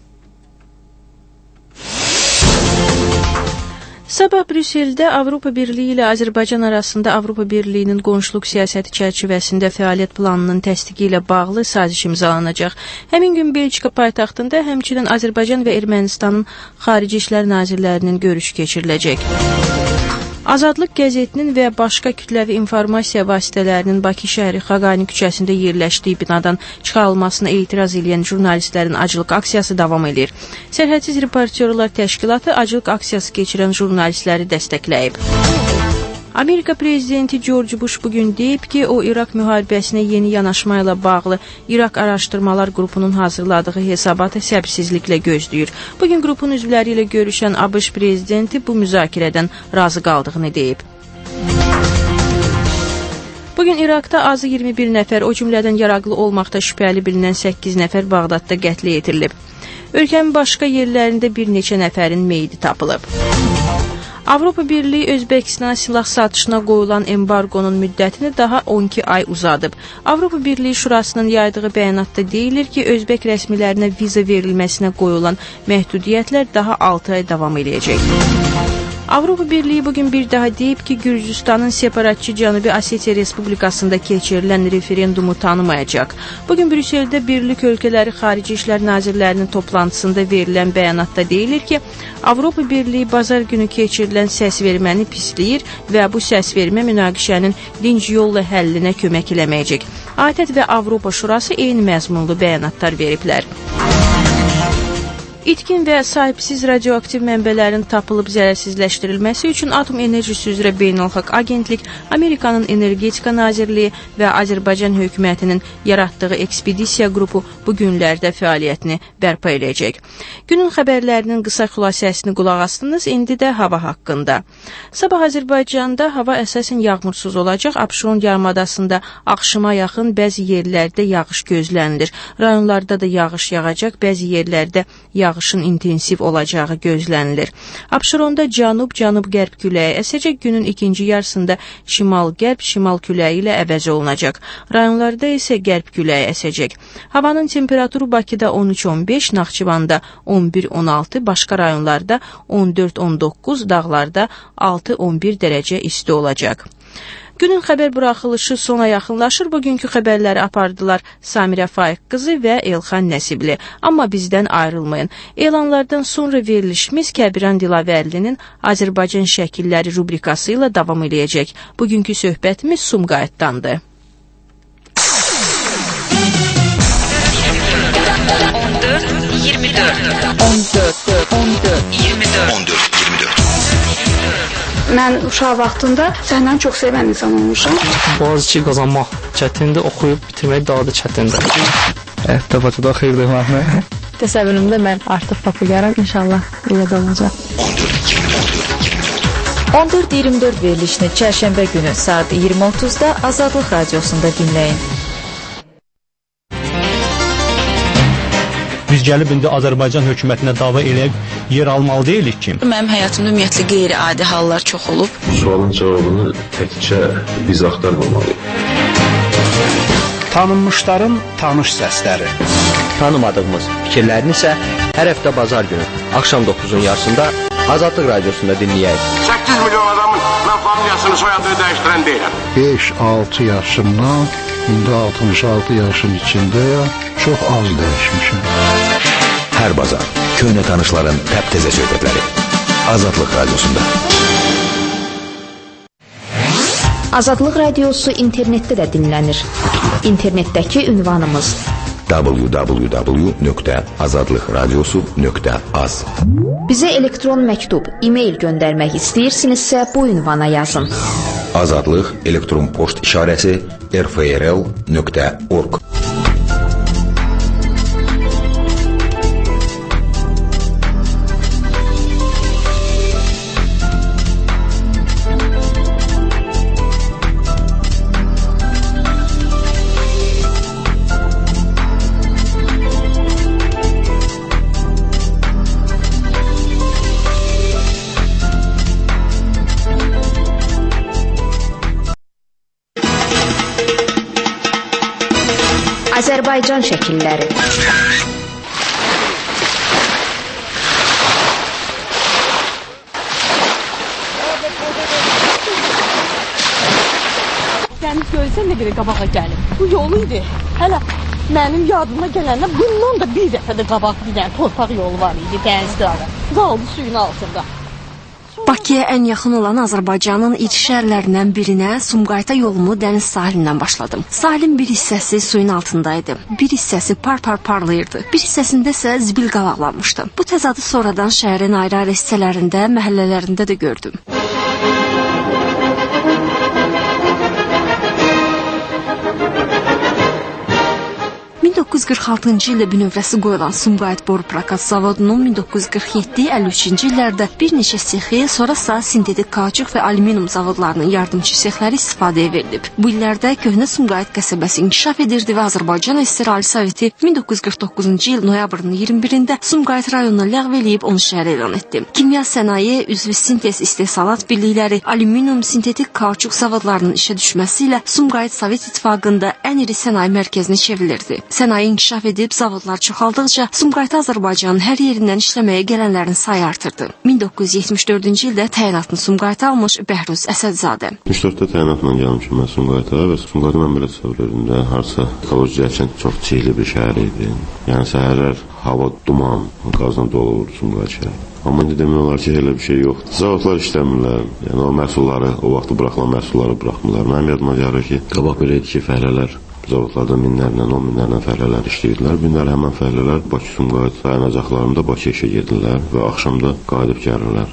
Speaker 9: Sabah Brüsseldə Avropa Birliyi ilə Azərbaycan arasında Avropa Birliyinin qonşuluq siyasəti çərçivəsində fəaliyyət planının təsdiqi ilə bağlı saziş imzalanacaq. Həmin gün Belçika paytaxtında həmçinin Azərbaycan və Ermənistanın Xarici İşlər Nazirlərinin görüşü keçiriləcək. Azadlıq qəzetinin və başqa kütləvi informasiya vasitələrinin Bakı şəhəri Xaqani küçəsində yerləşdiyi binadan çıxarılmasına etiraz edən jurnalistlərin aclıq aksiyası davam edir. Sərhədsiz Reportyorlar Təşkilatı aclıq aksiyası keçirən jurnalistləri dəstəkləyib. Amerika prezidenti George Bush bugün deyib ki, o İraq müharibəsinə yeni yanaşma ilə bağlı İraq Araşdırmalar Qrupunun hazırladığı hesabatı səbirsizliklə gözləyir. Bugün qrupun üzvləri ilə görüşən ABŞ prezidenti bu müzakirədən razı qaldığını deyib. Bugün İraqda azı 21 nəfər, o cümlədən yaraqlı olmaqda şübhəli bilinən 8 nəfər Bağdadda qətlə yetirilib. Ölkənin başqa yerlərində bir neçə nəfərin meyidi tapılıb. Avropa Birliyi Özbəkistana silah satışına qoyulan embargonun müddətini daha 12 ay uzadıb. Avropa Birliyi Şurasının yaydığı bəyanatda deyilir ki, Özbək rəsmilərinə viza verilməsinə qoyulan məhdudiyyətlər daha 6 ay davam edəcək. Avropa Birliyi bugün bir daha deyib ki, Gürcüstanın separatçı Cənubi Osetiya Respublikasında keçirilən referendumu tanımayacaq. Bugün Brüsseldə Birlik Ölkələri Xarici İşlər Nazirlərinin toplantısında verilən bəyanatda deyilir ki, Avropa Birliyi bazar günü keçirilən səsverməni pisləyir və bu səsvermə münaqişənin dinc yolla həllinə kömək eləməyəcək. ATƏT və Avropa Şurası eyni məzmunlu bəyanatlar veriblər. İtkin və sahibsiz radioaktiv mənbələrin tapılıb zərərsizləşdirilməsi üçün Atom Enerjisi üzrə Beynəlxalq Agentlik, Amerikanın Energetika Nazirliyi və Azərbaycan hökumətinin yaratdığı ekspedisiya qrupu bu günlərdə fəaliyyətini bərpa edəcək. Günün xəbərlərinin qısa xülasəsini qulaq asdınız, indi də hava haqqında. Sabah Azərbaycanda hava əsasən yağmursuz olacaq. Abşeron yarımadasında axşama yaxın bəzi yerlərdə yağış gözlənilir. Rayonlarda da yağış yağacaq, bəzi yerlərdə yağışın intensiv olacağı gözlənilir. Abşeronda cənub-cənub-qərb küləyi əsəcək, günün ikinci yarısında şimal-qərb, şimal küləyi ilə əvəz olunacaq. Rayonlarda isə qərb küləyi əsəcək. Havanın temperaturu Bakıda 13-15, Naxçıvanda 11-16, başqa rayonlarda 14-19, dağlarda 6-11 dərəcə isti olacaq. Günün xəbər buraxılışı sona yaxınlaşır. Bugünkü xəbərləri apardılar Samirə Faiq qızı və Elxan Nəsibli. Amma bizdən ayrılmayın. Elanlardan sonra verilişimiz Kəbiran Dilavərlinin Azərbaycan şəkilləri rubrikası ilə davam edəcək. Bugünkü söhbətimiz Sumqayıtdandır.
Speaker 10: 14-24
Speaker 23: Mən uşaq vaxtında səhnəni çox sevən insan olmuşam.
Speaker 13: Bazı qazanmaq çətindir, oxuyub bitirmək daha da çətindir. Hətta Bakıda xeyirdir məhnə.
Speaker 23: Təsəvvürümdə mən artıq populyarım, inşallah elə də olacaq.
Speaker 10: 14-24 verilişini çərşənbə günü saat 20:30-da Azadlıq radiosunda dinləyin.
Speaker 14: Biz gəlib indi Azərbaycan hökumətinə dava eləyib yer almalı deyilik ki.
Speaker 15: Mənim həyatımda ümumiyyətlə qeyri-adi hallar çox olub.
Speaker 16: Sualın cavabını təkcə biz axtarmamalıyıq.
Speaker 25: Tanınmışların tanış səsləri.
Speaker 26: Tanımadığımız fikirlərini isə hər həftə bazar günü axşam 9-un yarısında Azadlıq radiosunda dinləyək.
Speaker 7: 8 milyon adamın mən familiyasını, soyadını dəyişdirən deyiləm.
Speaker 25: 5-6 yaşımdan indi 66 yaşın içindəyəm, çox az dəyişmişəm.
Speaker 20: Hər bazar köhnə tanışların təptəzə söhbətləri. Azadlıq Radiosunda.
Speaker 2: Azadlıq Radiosu internetdə də dinlənir. İnternetdəki ünvanımız
Speaker 20: www.azadlıqradiosu.az.
Speaker 2: Bizə elektron məktub, e-mail göndərmək istəyirsinizsə bu ünvana yazın.
Speaker 20: Azadlıq elektron poçt işarəsi rfrl.org.
Speaker 2: Azərbaycan şəkilləri.
Speaker 1: Dəniz görsən də bir qabağa gəlim. Bu yolu idi. Hələ mənim yadıma gələndə bundan da bir dəfə də qabaq bir dənə torpaq yolu var idi dənizdə. Qaldı suyun altında.
Speaker 8: Bakıya ən yaxın olan Azərbaycanın ilk şəhərlərindən birinə Sumqayıta yolumu dəniz sahilindən başladım. Sahilin bir hissəsi suyun altındaydı. Bir hissəsi parlayırdı. Bir hissəsində isə zibil qalaqlanmışdı. Bu təzadı sonradan şəhərin ayrı-ayrı hissələrində, məhəllələrində də gördüm. 1946-cı ildə bünövrəsi qoyulan Sumqayıt Boru Prokat Zavodunun 1947-53-cü illərdə bir neçə sexi, sonrasa sintetik kauçuk və alüminium zavodlarının yardımçı sexləri istifadəyə verilib. Bu illərdə köhnə Sumqayıt qəsəbəsi inkişaf edirdi və Azərbaycan SSR Ali Soveti 1949-cu il noyabrın 21-də Sumqayıt rayonunu ləğv eləyib onu şəhər elan etdi. Kimya sənaye, üzvü sintez istehsalat birlikləri, alüminium, sintetik kauçuk zavodlarının işə düşməsi ilə Sumqayıt Sovet İttifaqında ən iri sənaye mərkəzinə çevrilirdi. Sənaye inkişaf edib, zavodlar çoxaldıqca Sumqayıta Azərbaycanın hər yerindən işləməyə gələnlərin sayı artırdı. 1974-cü ildə təyinatını Sumqayıta almış Bəhruz Əsədzadə.
Speaker 16: 74-də təyinatla gəlmişim mən Sumqayıta və Sumqayıta mən belə səvr harsa ekoloji cəhətdən çox çiğli bir şəhər idi. Yəni səhərlər hava duman, qazla dolu olur Sumqayıt şəhəri. Amma indi demək olar ki, elə bir şey yoxdur. Zavodlar işləmirlər, yəni o məhsulları, o vaxtı buraxılan məhsulları buraxmırlar. Mənim yadıma gəlir ki, qabaq belə idi ki, fəhlələr zavodlarda minlərlə, 10 minlərlə fəhlələr işləyirdilər. Günlər həmən fəhlələr Bakı-Sumqayıt dayanacaqlarında Bakıya işə gedirlər və axşamda qayıdıb gəlirlər.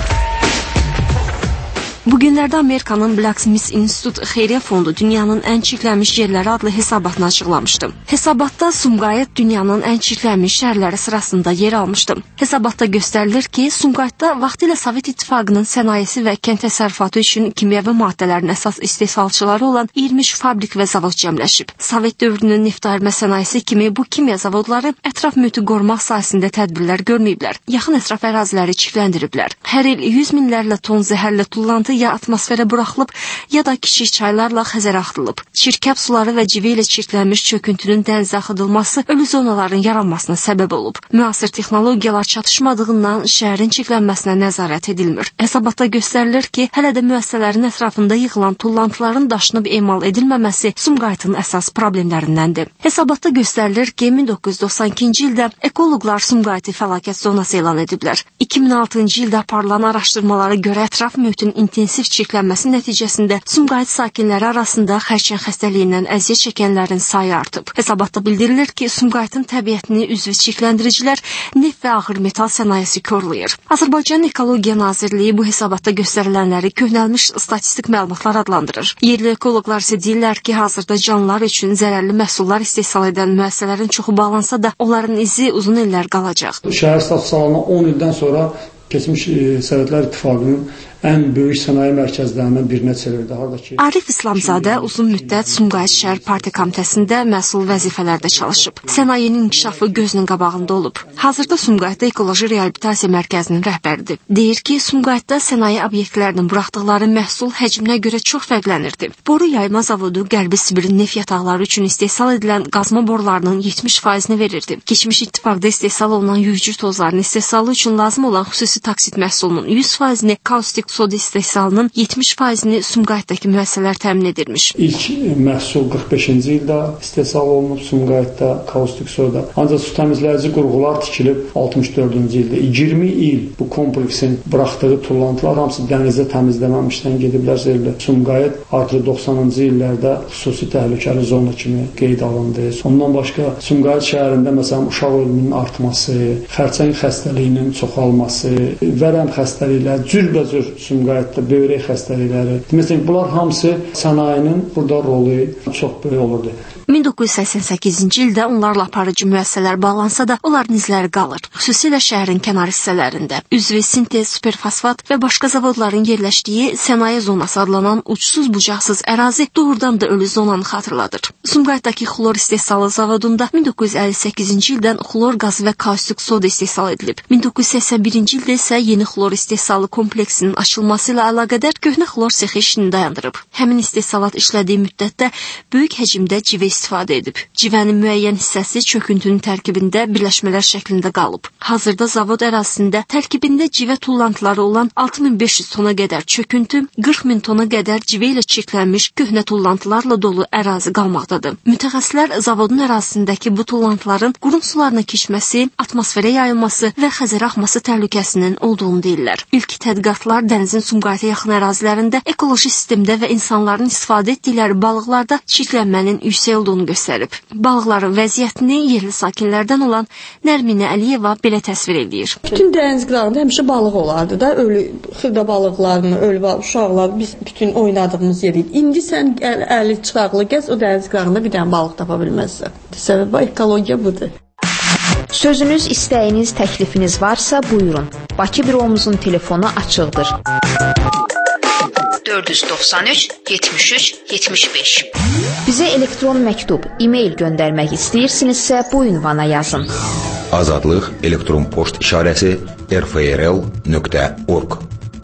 Speaker 8: Bugünlərdə Amerikanın Blacksmith Institute Xeyriyyə Fondu dünyanın ən çirklənmiş yerləri adlı hesabatını açıqlamışdı. Hesabatda Sumqayıt dünyanın ən çirklənmiş şəhərləri sırasında yer almışdı. Hesabatda göstərilir ki, Sumqayıtda vaxtilə Sovet İttifaqının sənayesi və kənd təsərrüfatı üçün kimyəvi maddələrin əsas istehsalçıları olan 20 fabrik və zavod cəmləşib. Sovet dövrünün neft ayırma sənayesi kimi bu kimya zavodları ətraf mühiti qorumaq sahəsində tədbirlər görməyiblər. Yaxın ətraf əraziləri çirkləndiriblər. Hər il 100 minlərlə ton zəhərli tullantı ya atmosferə buraxılıb, ya da kiçik çaylarla Xəzərə axıdılıb. Çirkəb suları və civi ilə çirklənmiş çöküntünün dənizə axıdılması ölü zonaların yaranmasına səbəb olub. Müasir texnologiyalar çatışmadığından şəhərin çirklənməsinə nəzarət edilmir. Hesabatda göstərilir ki, hələ də müəssisələrin ətrafında yığılan tullantıların daşınıb emal edilməməsi Sumqayıtın əsas problemlərindəndir. Hesabatda göstərilir ki, 1992-ci ildə ekoloqlar Sumqayıtı fəlakət zonası elan ediblər. 2006-cı ildə aparılan araşdırmalara görə ətraf mühitin intensiv çirklənməsi nəticəsində Sumqayıt sakinləri arasında xərçəng xəstəliyindən əziyyət çəkənlərin sayı artıb. Hesabatda bildirilir ki, Sumqayıtın təbiətini üzvü çirkləndiricilər, neft və ağır metal sənayesi korlayır. Azərbaycan Ekologiya Nazirliyi bu hesabatda göstərilənləri köhnəlmiş statistik məlumatlar adlandırır. Yerli ekoloqlar isə deyirlər ki, hazırda canlılar üçün zərərli məhsullar istehsal edən müəssisələrin çoxu bağlansa da, onların izi uzun illər qalacaq.
Speaker 17: Şəhər statüsuna 10 ildən sonra keçmiş Sovetlər İttifaqının ən böyük sənaye mərkəzlərindən birinə çevirdi.
Speaker 8: Arif İslamzadə uzun müddət Sumqayıt şəhər partiya komitəsində məsul vəzifələrdə çalışıb. Sənayenin inkişafı gözünün qabağında olub. Hazırda Sumqayıtda ekoloji reabilitasiya mərkəzinin rəhbəridir. Deyir ki, Sumqayıtda sənaye obyektlərinin buraxdıqları məhsul həcminə görə çox fərqlənirdi. Boru yayma zavodu Qərbi Sibirin neft yataqları üçün istehsal edilən qazma borularının 70%-ni verirdi. Keçmiş ittifaqda istehsal olunan yüyücü tozların istehsalı üçün lazım olan xüsusi taksit məhsulunun 100%-ni kaustik soda istehsalının 70%-ni Sumqayıtdakı müəssisələr təmin edirmiş.
Speaker 17: İlk məhsul 45-ci ildə istehsal olunub Sumqayıtda kaustik soda. Ancaq su təmizləyici qurğular tikilib 64-cü ildə. 20 il bu kompleksin buraxdığı tullantılar hamısı dənizə təmizlənməmişdən gediblər zirlə. Sumqayıt artıq 90-cı illərdə xüsusi təhlükəli zona kimi qeyd alındı. Ondan başqa Sumqayıt şəhərində məsələn uşaq ölümünün artması, xərçəng xəstəliyinin çoxalması, vərəm xəstəlikləri, cürbəcür Sumqayıtda böyrək xəstəlikləri. Məsələn, bunlar hamısı sənayenin burada rolu çox böyük olurdu.
Speaker 8: 1988-ci ildə onlarla aparıcı müəssisələr bağlansa da, onların izləri qalır. Xüsusilə şəhərin kənar hissələrində. Üzvi sintez, superfosfat və başqa zavodların yerləşdiyi sənaye zonası adlanan uçsuz-bucaqsız ərazi doğrudan da ölü zonanı xatırladır. Sumqayıtdakı xlor istehsalı zavodunda 1958-ci ildən xlor qazı və kaustik soda istehsal edilib. 1981-ci ildə isə yeni xlor istehsalı kompleksinin açılması ilə əlaqədar köhnə xlor sexi işini dayandırıb. Həmin istehsalat işlədiyi müddətdə böyük həcmdə civə istifadə edib. Civənin müəyyən hissəsi çöküntünün tərkibində birləşmələr şəklində qalıb. Hazırda zavod ərazisində tərkibində civə tullantıları olan 6500 tona qədər çöküntü, 40.000 tona qədər civə ilə çirklənmiş köhnə tullantılarla dolu ərazi qalmaqdadır. Mütəxəssislər zavodun ərazisindəki bu tullantıların qurun sularına keçməsi, atmosferə yayılması və Xəzərə axması təhlükəsinin olduğunu deyirlər. İlk tədqiqatlar dənizin Sumqayıta yaxın ərazilərində ekoloji sistemdə və insanların istifadə etdikləri balıqlarda çirklənmənin yüksək olduğunu göstərib. Balıqların vəziyyətini yerli sakinlərdən olan Nərminə Əliyeva belə təsvir edir.
Speaker 1: Bütün dəniz qırağında həmişə balıq olardı da, ölü xırda balıqlarını, ölü uşaqlar biz bütün oynadığımız yer idi. İndi sən əli çıxarıqlı gəz, o dəniz qırağında bir dənə balıq tapa bilməzsən. Səbəbi ekologiya budur.
Speaker 2: Sözünüz, istəyiniz, təklifiniz varsa buyurun. Bakı büromuzun telefonu açıqdır. 493 73 75. Bizə elektron məktub, e-mail göndərmək istəyirsinizsə bu ünvana yazın.
Speaker 20: Azadlıq elektron poçt işarəsi rfrl.org.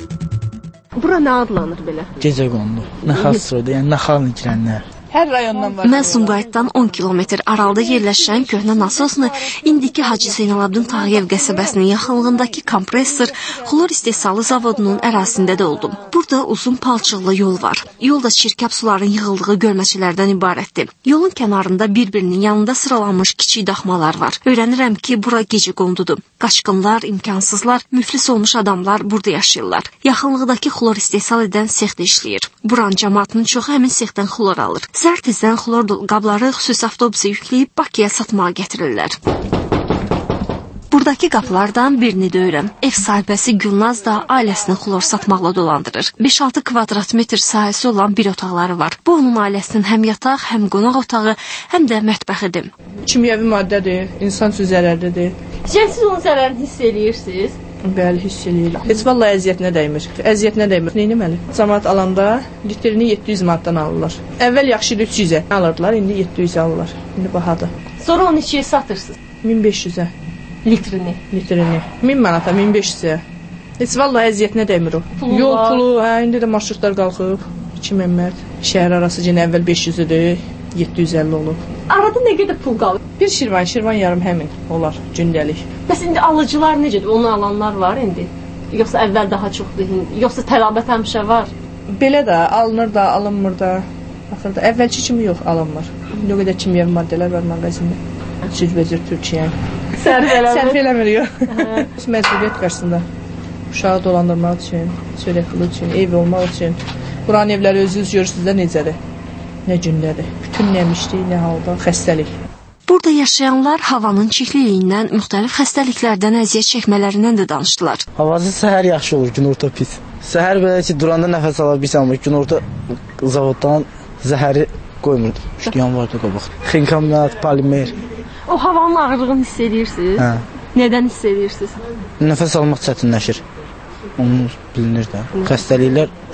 Speaker 1: Bura nə adlanır belə?
Speaker 3: Gecə qondu. Naxal sırada, yəni naxalın girənlər.
Speaker 1: Hər rayondan var.
Speaker 8: Mən Sumqayıtdan 10 kilometr aralıda yerləşən köhnə nasosunu indiki Hacı Zeynalabdin Tağıyev qəsəbəsinin yaxınlığındakı kompressor xlor istehsalı zavodunun ərazisində də oldum. Burada uzun palçıqlı yol var. Yolda çirkab suların yığıldığı gölməçələrdən ibarətdir. Yolun kənarında bir-birinin yanında sıralanmış kiçik daxmalar var. Öyrənirəm ki, bura gecə qondudur. Qaçqınlar, imkansızlar, müflis olmuş adamlar burada yaşayırlar. Yaxınlıqdakı xlor istehsal edən sexdə işləyir. Buranın cəmaatının çoxu həmin sexdən xlor alır. Səhər tezdən xlor qabları xüsusi avtobusa yükləyib Bakıya satmağa gətirirlər. Buradakı qapılardan birini döyürəm. Ev sahibəsi Gülnaz da ailəsini xlor satmaqla dolandırır. 5-6 kvadrat metr sahəsi olan bir otaqları var. Bu onun ailəsinin həm yataq, həm qonaq otağı, həm də mətbəxidir.
Speaker 9: Kimyəvi maddədir, insan üçün zərərlidir.
Speaker 1: Siz onun zərərini hiss edirsiniz?
Speaker 9: Bəli, hiss edirəm. Heç vallahi əziyyətinə dəymir. Əziyyətinə dəymir. Neynəməli? Cəmaət alanda litrini 700 manatdan alırlar. Əvvəl yaxşı 300-ə alırdılar, indi 700-ə alırlar. İndi bahadır.
Speaker 1: Sonra onu neçəyə satırsınız?
Speaker 9: 1500-ə.
Speaker 1: Litrini?
Speaker 9: Litrini. 1000 manata, 1500-ə. Heç vallahi əziyyətinə dəymir o. Yol pulu, indi də marşrutlar qalxıb. 2 məmmət. Şəhər arası yenə əvvəl 500-üdür, 750 olub.
Speaker 1: Arada nə qədər pul qalır?
Speaker 9: Bir şirvan yarım həmin olar gündəlik.
Speaker 1: Bəs indi alıcılar necədir? Onu alanlar var indi? Yoxsa əvvəl daha çoxdur? Yoxsa tələbət həmişə var?
Speaker 9: Belə də, alınır da, alınmır da. Axırda əvvəlki kimi yox, alınmır. İndi o qədər kimyəvi maddələr var mağazində. Cürbəcür Türkiyə. Sərf eləmir, yox. Məcburiyyət qarşısında. Uşağı dolandırmaq üçün, çörək pulu üçün, ev olmaq üçün. Buranın evləri özünüz görürsünüz də necədir? Nə gündədir? Bütün nəmişlik, nə halda, xəstəlik.
Speaker 8: Burada yaşayanlar havanın çirkliyindən, müxtəlif xəstəliklərdən əziyyət çəkmələrindən də danışdılar.
Speaker 3: Havası səhər yaxşı olur, günorta pis. Səhər belə ki, duranda nəfəs ala bilsən, amma günorta zavoddan zəhəri qoymurdu. Şütüyan vardı qabaq. Xinkamnat, polimer.
Speaker 1: O havanın ağırlığını hiss edirsiniz?
Speaker 3: Hə.
Speaker 1: Nədən hiss edirsiniz?
Speaker 3: Nəfəs almaq çətinləşir. Onu bilinir də. Xəstəliklər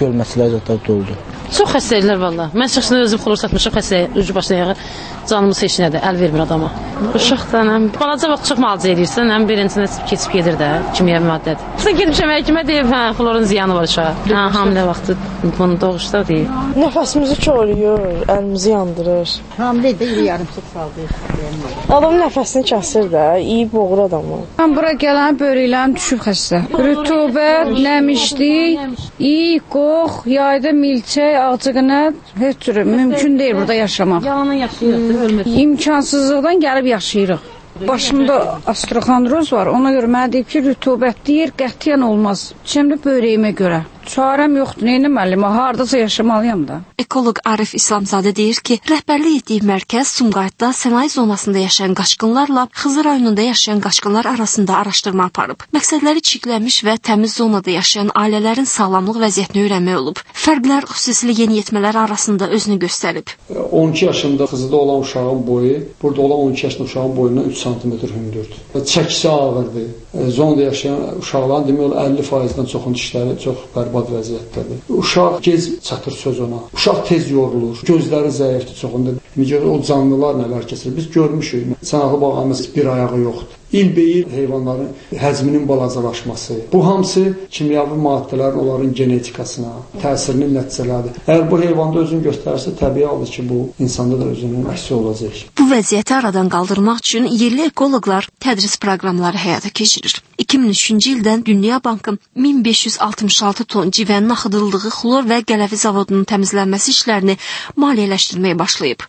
Speaker 3: gölməçilər zətlər doldu.
Speaker 5: Çox xəstə edirlər valla. Mən şəxsən özüm xlor satmışam, xəstə ucu başına yağı. Canımız heç nədir, əl vermir adama. Uşaqdan həm balaca vaxt çox müalicə edirsən, həm birincinə keçib gedir də, kimyəvi maddədir. Sən getmişəm həkimə deyib, hə, xlorun ziyanı var uşağa. Hə, hamilə vaxtı bunu doğuşda deyib.
Speaker 11: Nəfəsimizi koruyur, əlimizi yandırır.
Speaker 18: Hamilə də iri yarımsıq saldı.
Speaker 11: Adam nəfəsini kəsir də, iyi boğur adamı.
Speaker 19: Mən bura gələn böyrəklərim düşüb xəstə. Rütubət, nəmişlik, iyi qox, yayda milçək, acığınət, heç cürü mümkün deyil burada yaşamaq.
Speaker 5: Yalanın yaşayırıq, ölmür.
Speaker 19: İmkansızlıqdan gəlib yaşayırıq. Başımda astroxondroz var, ona görə mənə deyib ki, rütubət deyir, qətiyyən olmaz. Şimdi böyrəyimə görə. Çarəm yoxdur, neynəməliyim, hardasa yaşamalıyam da.
Speaker 8: Ekoloq Arif İslamzadə deyir ki, rəhbərlik etdiyi mərkəz Sumqayıtda sənaye zonasında yaşayan qaçqınlarla Xızı rayonunda yaşayan qaçqınlar arasında araşdırma aparıb. Məqsədləri çirklənmiş və təmiz zonada yaşayan ailələrin sağlamlıq vəziyyətini öyrənmək olub. Fərqlər xüsusilə yeniyetmələr arasında özünü göstərib.
Speaker 17: 12 yaşında Xızıda olan uşağın boyu, burada olan 12 yaşında uşağın boyundan 3 cm hündürdür. Çəkisi ağırdır. Zonada yaşayan uşaqların demək olar 50%-dən çoxun dişləri çox bərbad vəziyyətdədir. Uşaq gec çatır söz ona. Uşaq tez yorulur. Gözləri zəifdir çoxunda. O canlılar nələr keçirir. Biz görmüşük. Sanağı bağımız bir ayağı yoxdur. İlbeyil heyvanların həcminin balacalaşması. Bu hamısı kimyəvi maddələrin onların genetikasına, təsirinin nəticələridir. Əgər bu heyvanda özünü göstərsə, təbii haldır ki, bu insanda da özünün əksi olacaq.
Speaker 8: Bu vəziyyəti aradan qaldırmaq üçün yerli ekoloqlar tədris proqramları həyata keçirir. 2003-cü ildən Dünya Bankı 1566 ton civənin axıdıldığı xlor və Gələvi zavodunun təmizlənməsi işlərini maliyyələşdirməyə başlayıb.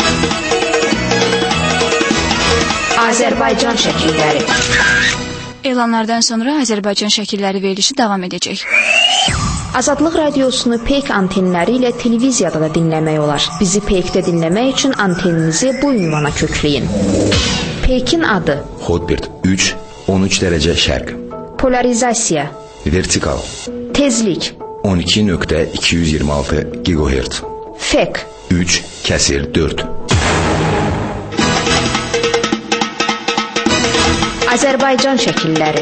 Speaker 2: Azərbaycan şəkilləri.
Speaker 22: Elanlardan sonra Azərbaycan şəkilləri verilişi davam edəcək.
Speaker 2: Azadlıq radiosunu Peyk antenləri ilə televiziyada da dinləmək olar. Bizi Peykdə dinləmək üçün anteninizi bu ünvana kökləyin. Peykin adı:
Speaker 20: Hotbird 3, 13 dərəcə şərq.
Speaker 2: Polarizasiya:
Speaker 20: Vertikal.
Speaker 2: Tezlik:
Speaker 20: 12.226 GHz.
Speaker 2: Fek:
Speaker 20: 3/4.
Speaker 2: Azərbaycan şəkilləri.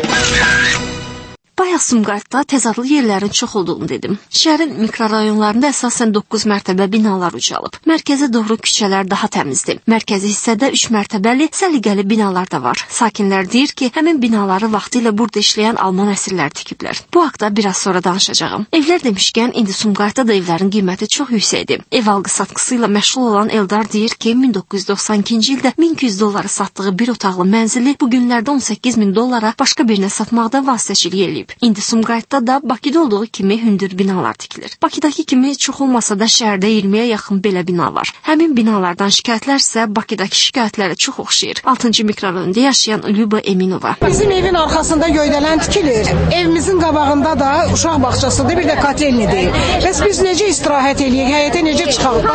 Speaker 8: Bayaq Sumqayıtda təzadlı yerlərin çox olduğunu dedim. Şəhərin mikrorayonlarında əsasən 9 mərtəbə binalar ucalıb. Mərkəzə doğru küçələr daha təmizdir. Mərkəzi hissədə 3 mərtəbəli səliqəli binalar da var. Sakinlər deyir ki, həmin binaları vaxtilə burada işləyən alman əsirlər tikiblər. Bu haqda biraz sonra danışacağam. Evlər demişkən, indi Sumqayıtda da evlərin qiyməti çox yüksəkdir. Ev alqı-satqısı ilə məşğul olan Eldar deyir ki, 1992-ci ildə 1200 dollara satdığı bir otaqlı mənzili bu günlərdə 18.000 dollara başqa birinə satmaqda vasitəçilik eləyib. İndi Sumqayıtda da Bakıda olduğu kimi hündür binalar tikilir. Bakıdakı kimi çox olmasa da şəhərdə 20-yə yaxın belə bina var. Həmin binalardan şikayətlər isə Bakıdakı şikayətlərə çox oxşayır. 6-cı mikrorayonda yaşayan Lüba Eminova.
Speaker 24: Bizim evin arxasında göydələn tikilir. Evimizin qabağında da uşaq bağçasıdır, bir də kotelnidir. Bəs biz necə istirahət eləyək, həyətə necə çıxaq?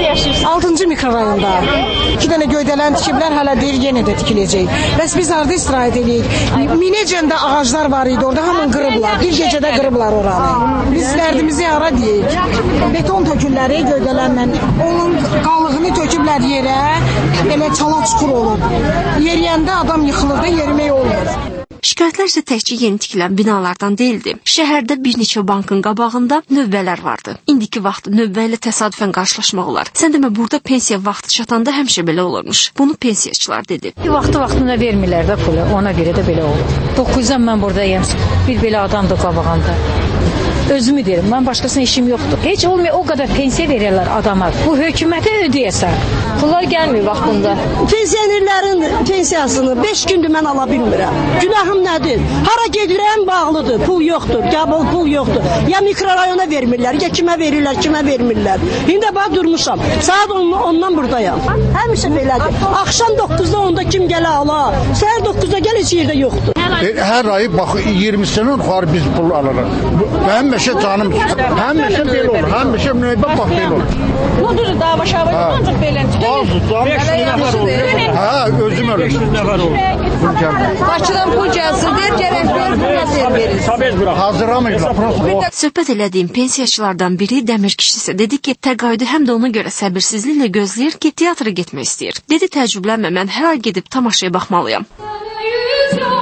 Speaker 24: 6-cı mikrorayonda 2 dənə göydələn tikiblər, hələ deyir yenə də tikiləcək. Bəs biz harda istirahət eləyək? Minəcəndə ağaclar var idi, orada hamı qırıblar, bir gecədə qırıblar oranı. Biz dərdimizi hara deyik? Beton tökürləri göydələnlə, onun qalığını töküblər yerə, belə çala çukur olur. Yeriyəndə adam yıxılır da yerimək olmur.
Speaker 8: Şikayətlər isə təkcə yeni tikilən binalardan deyildi. Şəhərdə bir neçə bankın qabağında növbələr vardı. İndiki vaxt növbə ilə təsadüfən qarşılaşmaq olar. Sən demə, burada pensiya vaxtı çatanda həmişə belə olurmuş. Bunu pensiyaçılar dedi.
Speaker 27: Vaxtı-vaxtında vermirlər də pulu, ona görə də belə olur. 9-dan mən buradayım, bir belə adam da qabağında. Özümü deyirəm, mən başqasına işim yoxdur. Heç olmuyor, o qədər pensiya verirlər adama. Bu hökumətə ödəyəsən. Pullar gəlmir vaxtında.
Speaker 24: Pensionerlərin pensiyasını 5 gündür mən ala bilmirəm. Günahım nədir? Hara gedirəm bağlıdır, pul yoxdur, qəbul pul yoxdur. Ya mikrorayona vermirlər, ya kimə verirlər, kimə vermirlər. İndi bax durmuşam, saat 10-dan buradayam. Həmişə belədir. Axşam 9-da onda kim gələ ala, səhər 9-da gəl, heç yerdə yoxdur.
Speaker 25: Hər ay bax 20-sindən yuxarı biz pul alırıq. Həmişə canım, həmişə belə olur, həmişə növbə bax belə olur.
Speaker 24: Budur da başa ancaq belə.
Speaker 25: Hə, özüm ölüm. 500 nəfər olur.
Speaker 24: Bakıdan pul gəlsin, deyir gərək verir.
Speaker 25: Hazırlamayırlar.
Speaker 8: Söhbət elədiyim pensiyaçılardan biri Dəmir kişisi dedi ki, təqaüdü həm də ona görə səbirsizliklə gözləyir ki, teatra getmək istəyir. Dedi, təəccüblənmə, mən hər ay gedib tamaşaya baxmalıyam.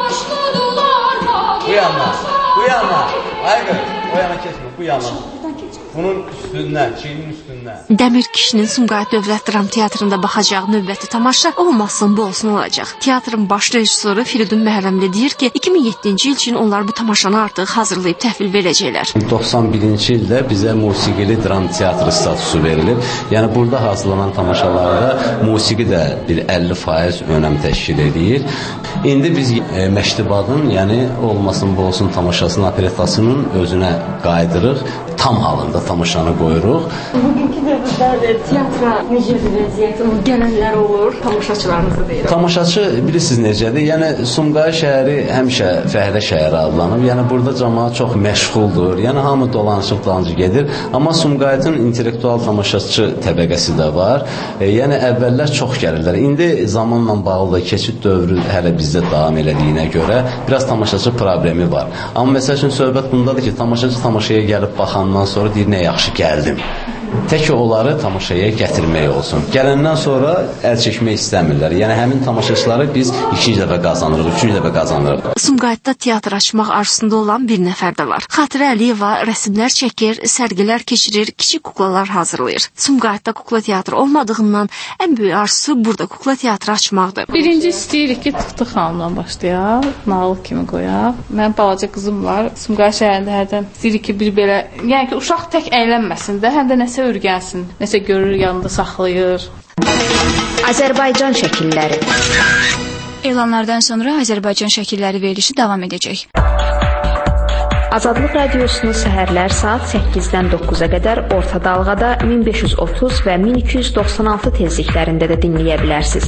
Speaker 28: Bu yana, bu yana. Aygın, o yana keçmir, bu yana.
Speaker 4: Bunun üstündən, çiyinin üstündən.
Speaker 8: Dəmir kişinin Sumqayıt Dövlət Dram Teatrında baxacağı növbəti tamaşa olmasın bu olsun olacaq. Teatrın baş rejissoru Firidun Məhərrəmli deyir ki, 2007-ci il üçün onlar bu tamaşanı artıq hazırlayıb təhvil verəcəklər.
Speaker 6: 91-ci ildə bizə musiqili dram teatrı statusu verilir. Yəni burada hazırlanan tamaşalarda musiqi də bir 50% önəm təşkil edir. İndi biz Məktəbadın, yəni olmasın bu olsun tamaşasının operettasının özünə qayıdırıq. Tam halında tamaşanı qoyuruq.
Speaker 8: Bugünkü dövrdə teatra necə bir vəziyyət, gələnlər olur, tamaşaçılarınızı deyirəm.
Speaker 6: Tamaşaçı bilirsiniz necədir? Yəni Sumqayıt şəhəri həmişə fəhlə şəhəri adlanıb. Yəni burada cəmaət çox məşğuldur. Yəni hamı dolanışıq gedir. Amma Sumqayıtın intellektual tamaşaçı təbəqəsi də var. Yəni əvvəllər çox gəlirlər. İndi zamanla bağlı keçid dövrü hələ bizdə davam elədiyinə görə biraz tamaşaçı problemi var. Amma məsəl üçün söhbət bundadır ki, tamaşaçı tamaşaya gəlib baxandan sonra deyir, nə yaxşı gəldim. Tək onları tamaşaya gətirmək olsun. Gələndən sonra əl çəkmək istəmirlər. Yəni həmin tamaşaçıları biz ikinci dəfə qazanırıq, üçüncü dəfə qazanırıq.
Speaker 8: Sumqayıtda teatr açmaq arzusunda olan bir nəfər də var. Xatirə Əliyeva rəsmlər çəkir, sərgilər keçirir, kiçik kuklalar hazırlayır. Sumqayıtda kukla teatrı olmadığından ən böyük arzusu burada kukla teatrı açmaqdır.
Speaker 10: Birinci istəyirik ki, Tıxtı xanımdan başlayaq, nağıl kimi qoyaq. Mənim balaca qızım var. Sumqayıt şəhərində hərdən istəyirik ki, bir belə, yəni ki, uşaq tək əylənməsin də, həm də nəsə ürgənsin, nəsə görür, yanında saxlayır.
Speaker 2: Azərbaycan şəkilləri.
Speaker 22: Elanlardan sonra Azərbaycan şəkilləri verilişi davam edəcək.
Speaker 2: Azadlıq radiosunu səhərlər saat 8-dən 9-a qədər orta dalğada 1530 və 1296 tezliklərində də dinləyə bilərsiniz.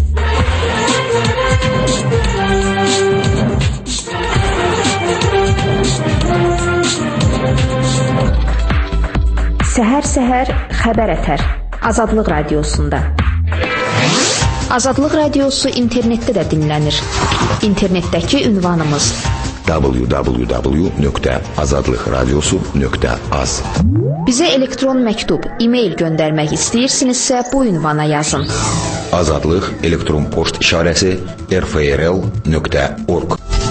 Speaker 2: Səhər-səhər xəbər ətər. Azadlıq radiosunda. Azadlıq radiosu internetdə də dinlənir. İnternetdəki ünvanımız
Speaker 20: www.azadlıqradiosu.az.
Speaker 2: Bizə elektron məktub, e-mail göndərmək istəyirsinizsə bu ünvana yazın.
Speaker 20: Azadlıq elektron poçt işarəsi rfrl.org.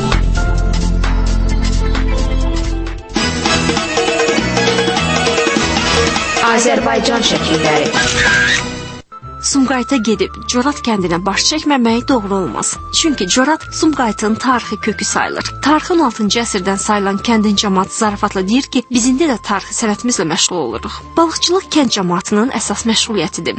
Speaker 2: Azərbaycan şəkilləri.
Speaker 8: Sumqayıta gedib Corat kəndinə baş çəkməmək doğru olmaz. Çünki Corat Sumqayıtın tarixi kökü sayılır. Tarixi 16-cı əsrdən sayılan kəndin cəmaatı zarafatla deyir ki, biz indi də tarixi sənətimizlə məşğul oluruq. Balıqçılıq kənd cəmaatının əsas məşğuliyyətidir.